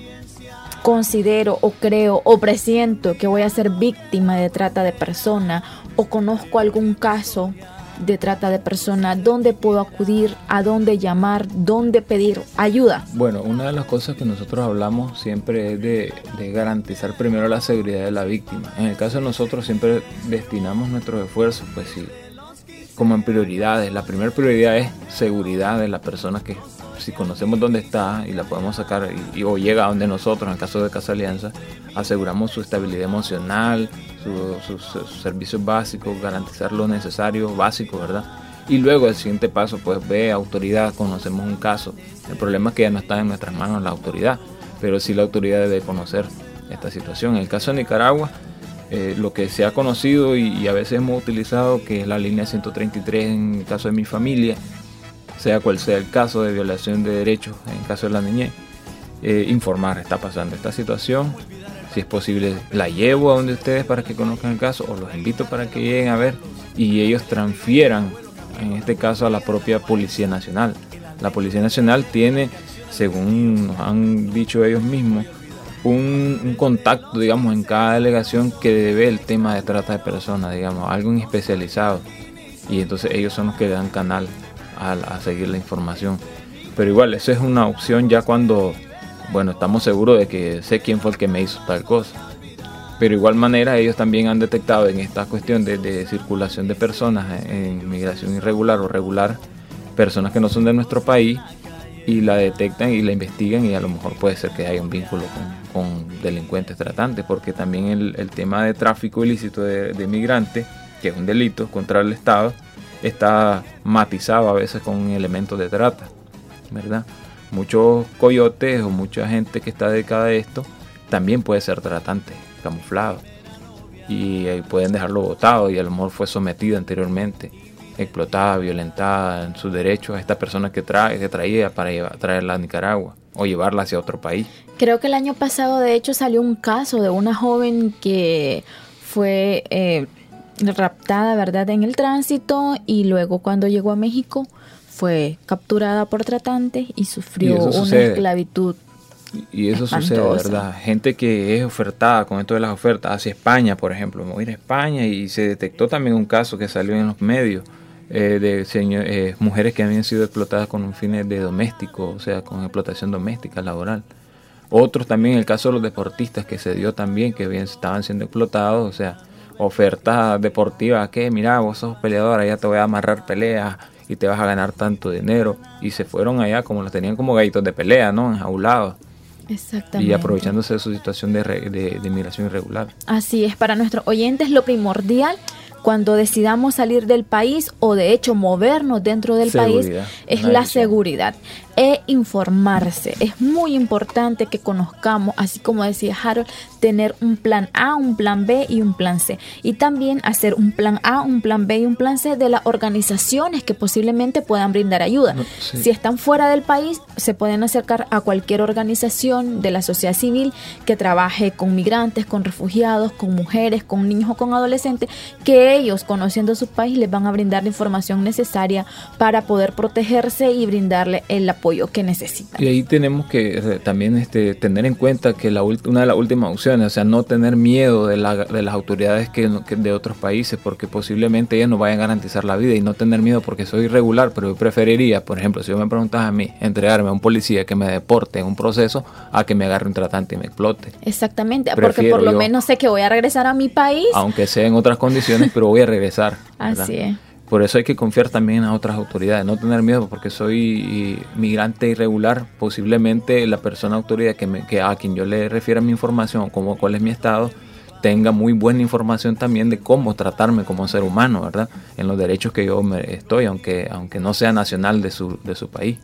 considero o creo o presiento que voy a ser víctima de trata de personas o conozco algún caso de trata de personas, ¿dónde puedo acudir? ¿A dónde llamar? ¿Dónde pedir ayuda? Bueno, una de las cosas que nosotros hablamos siempre es de, de garantizar primero la seguridad de la víctima. En el caso de nosotros siempre destinamos nuestros esfuerzos, pues sí, como en prioridades. La primera prioridad es seguridad de la persona que si conocemos dónde está y la podemos sacar y, y, o llega a donde nosotros, en el caso de Casa Alianza, aseguramos su estabilidad emocional, su, sus, sus servicios básicos, garantizar lo necesario, básico, ¿verdad? Y luego el siguiente paso, pues ve autoridad, conocemos un caso. El problema es que ya no está en nuestras manos la autoridad, pero sí la autoridad debe conocer esta situación. En el caso de Nicaragua, eh, lo que se ha conocido y, y a veces hemos utilizado, que es la línea ciento treinta y tres en el caso de mi familia, sea cual sea el caso de violación de derechos en el caso de la niñez, eh, informar, está pasando esta situación, si es posible la llevo a donde ustedes para que conozcan el caso o los invito para que lleguen a ver y ellos transfieran, en este caso a la propia Policía Nacional. La Policía Nacional tiene, según nos han dicho ellos mismos, un, un contacto, digamos, en cada delegación que debe el tema de trata de personas, digamos, algo especializado, y entonces ellos son los que dan canal A, a seguir la información. Pero igual, eso es una opción ya cuando, bueno, estamos seguros de que sé quién fue el que me hizo tal cosa. Pero igual manera ellos también han detectado en esta cuestión de, de circulación de personas en, en migración irregular o regular, personas que no son de nuestro país y la detectan y la investigan y a lo mejor puede ser que haya un vínculo con, con delincuentes tratantes, porque también el, el tema de tráfico ilícito de, de migrantes, que es un delito contra el Estado, está matizado a veces con elementos de trata, ¿verdad? Muchos coyotes o mucha gente que está dedicada a esto también puede ser tratante, camuflado, y eh, pueden dejarlo botado y a lo mejor fue sometido anteriormente, explotada, violentada en sus derechos a esta persona que, trae, que traía para llevar, traerla a Nicaragua o llevarla hacia otro país. Creo que el año pasado de hecho salió un caso de una joven que fue Eh, raptada, ¿verdad?, en el tránsito y luego cuando llegó a México fue capturada por tratantes y sufrió y una sucede. esclavitud. Y eso espantosa. Sucede, ¿verdad? Gente que es ofertada con esto de las ofertas hacia España, por ejemplo, me voy a ir a España y se detectó también un caso que salió en los medios eh, de señor, eh, mujeres que habían sido explotadas con un fin de doméstico, o sea, con explotación doméstica, laboral. Otros también, el caso de los deportistas que se dio también, que bien estaban siendo explotados, o sea, ofertas deportivas que mira, vos sos peleadora, ya te voy a amarrar peleas y te vas a ganar tanto dinero, y se fueron allá como los tenían como gallitos de pelea, ¿no? Enjaulados. Exactamente. Y aprovechándose de su situación de, de, de migración irregular. Así es, para nuestros oyentes lo primordial, cuando decidamos salir del país o de hecho movernos dentro del Seguridad, país es una la decisión. seguridad e informarse. Es muy importante que conozcamos, así como decía Harold, tener un plan A, un plan B y un plan C. Y también hacer un plan A, un plan B y un plan C de las organizaciones que posiblemente puedan brindar ayuda. No, sí. Si están fuera del país, se pueden acercar a cualquier organización de la sociedad civil que trabaje con migrantes, con refugiados, con mujeres, con niños o con adolescentes, que ellos, conociendo su país, les van a brindar la información necesaria para poder protegerse y brindarle el apoyo que necesitan. Y ahí tenemos que eh, también este, tener en cuenta que la ult- una de las últimas opciones, o sea, no tener miedo de, la, de las autoridades que, que de otros países, porque posiblemente ellas nos vayan a garantizar la vida, y no tener miedo porque soy irregular, pero yo preferiría, por ejemplo, si yo me preguntas a mí, entregarme a un policía que me deporte en un proceso a que me agarre un tratante y me explote. Exactamente, porque Prefiero por lo yo, menos sé que voy a regresar a mi país. aunque sea en otras condiciones, pero voy a regresar, ¿verdad? Así es. Por eso hay que confiar también en otras autoridades, no tener miedo porque soy migrante irregular. Posiblemente la persona autoridad que, me, que a quien yo le refiera mi información, como cuál es mi estado, tenga muy buena información también de cómo tratarme como ser humano, ¿verdad? En los derechos que yo me estoy, aunque, aunque no sea nacional de su, de su país.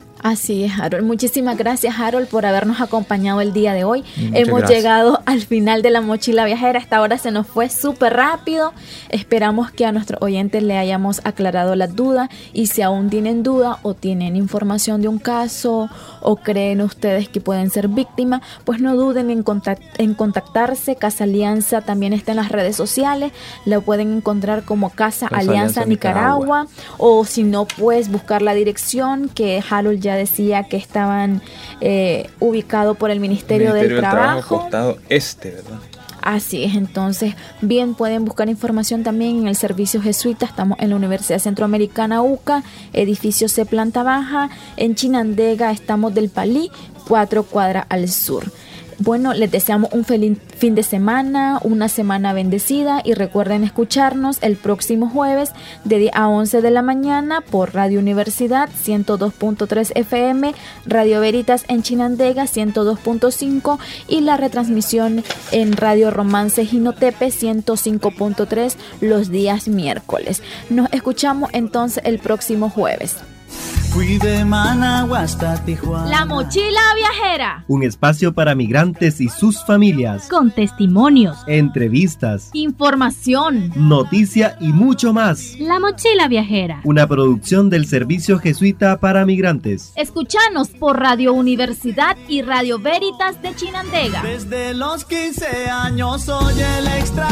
Así es, Harold. Muchísimas gracias, Harold, por habernos acompañado el día de hoy. Muchas Hemos gracias. llegado al final de la mochila viajera. Esta hora se nos fue súper rápido. Esperamos que a nuestros oyentes le hayamos aclarado las dudas, y si aún tienen duda o tienen información de un caso o creen ustedes que pueden ser víctimas, pues no duden en, contact- en contactarse. Casa Alianza también está en las redes sociales. La pueden encontrar como Casa, Casa Alianza, Alianza Nicaragua. Nicaragua. O si no, pues buscar la dirección que Harold ya decía que estaban eh, ubicados por el Ministerio, Ministerio del, del Trabajo. Costado Este, ¿verdad? Así es, entonces bien pueden buscar información también en el Servicio Jesuita. Estamos en la Universidad Centroamericana UCA, edificio C, planta baja. En Chinandega estamos del Palí, cuatro cuadras al sur. Bueno, les deseamos un feliz fin de semana, una semana bendecida, y recuerden escucharnos el próximo jueves de diez a once de la mañana por Radio Universidad ciento dos punto tres F M, Radio Veritas en Chinandega ciento dos punto cinco y la retransmisión en Radio Romance Jinotepe ciento cinco punto tres los días miércoles. Nos escuchamos entonces el próximo jueves. Fui de Managua hasta Tijuana. La mochila viajera. Un espacio para migrantes y sus familias. Con testimonios, Entrevistas, Información. noticia y mucho más. La mochila viajera. Una producción del Servicio Jesuita para Migrantes. Escuchanos por Radio Universidad y Radio Veritas de Chinandega. Desde los quince años soy el extra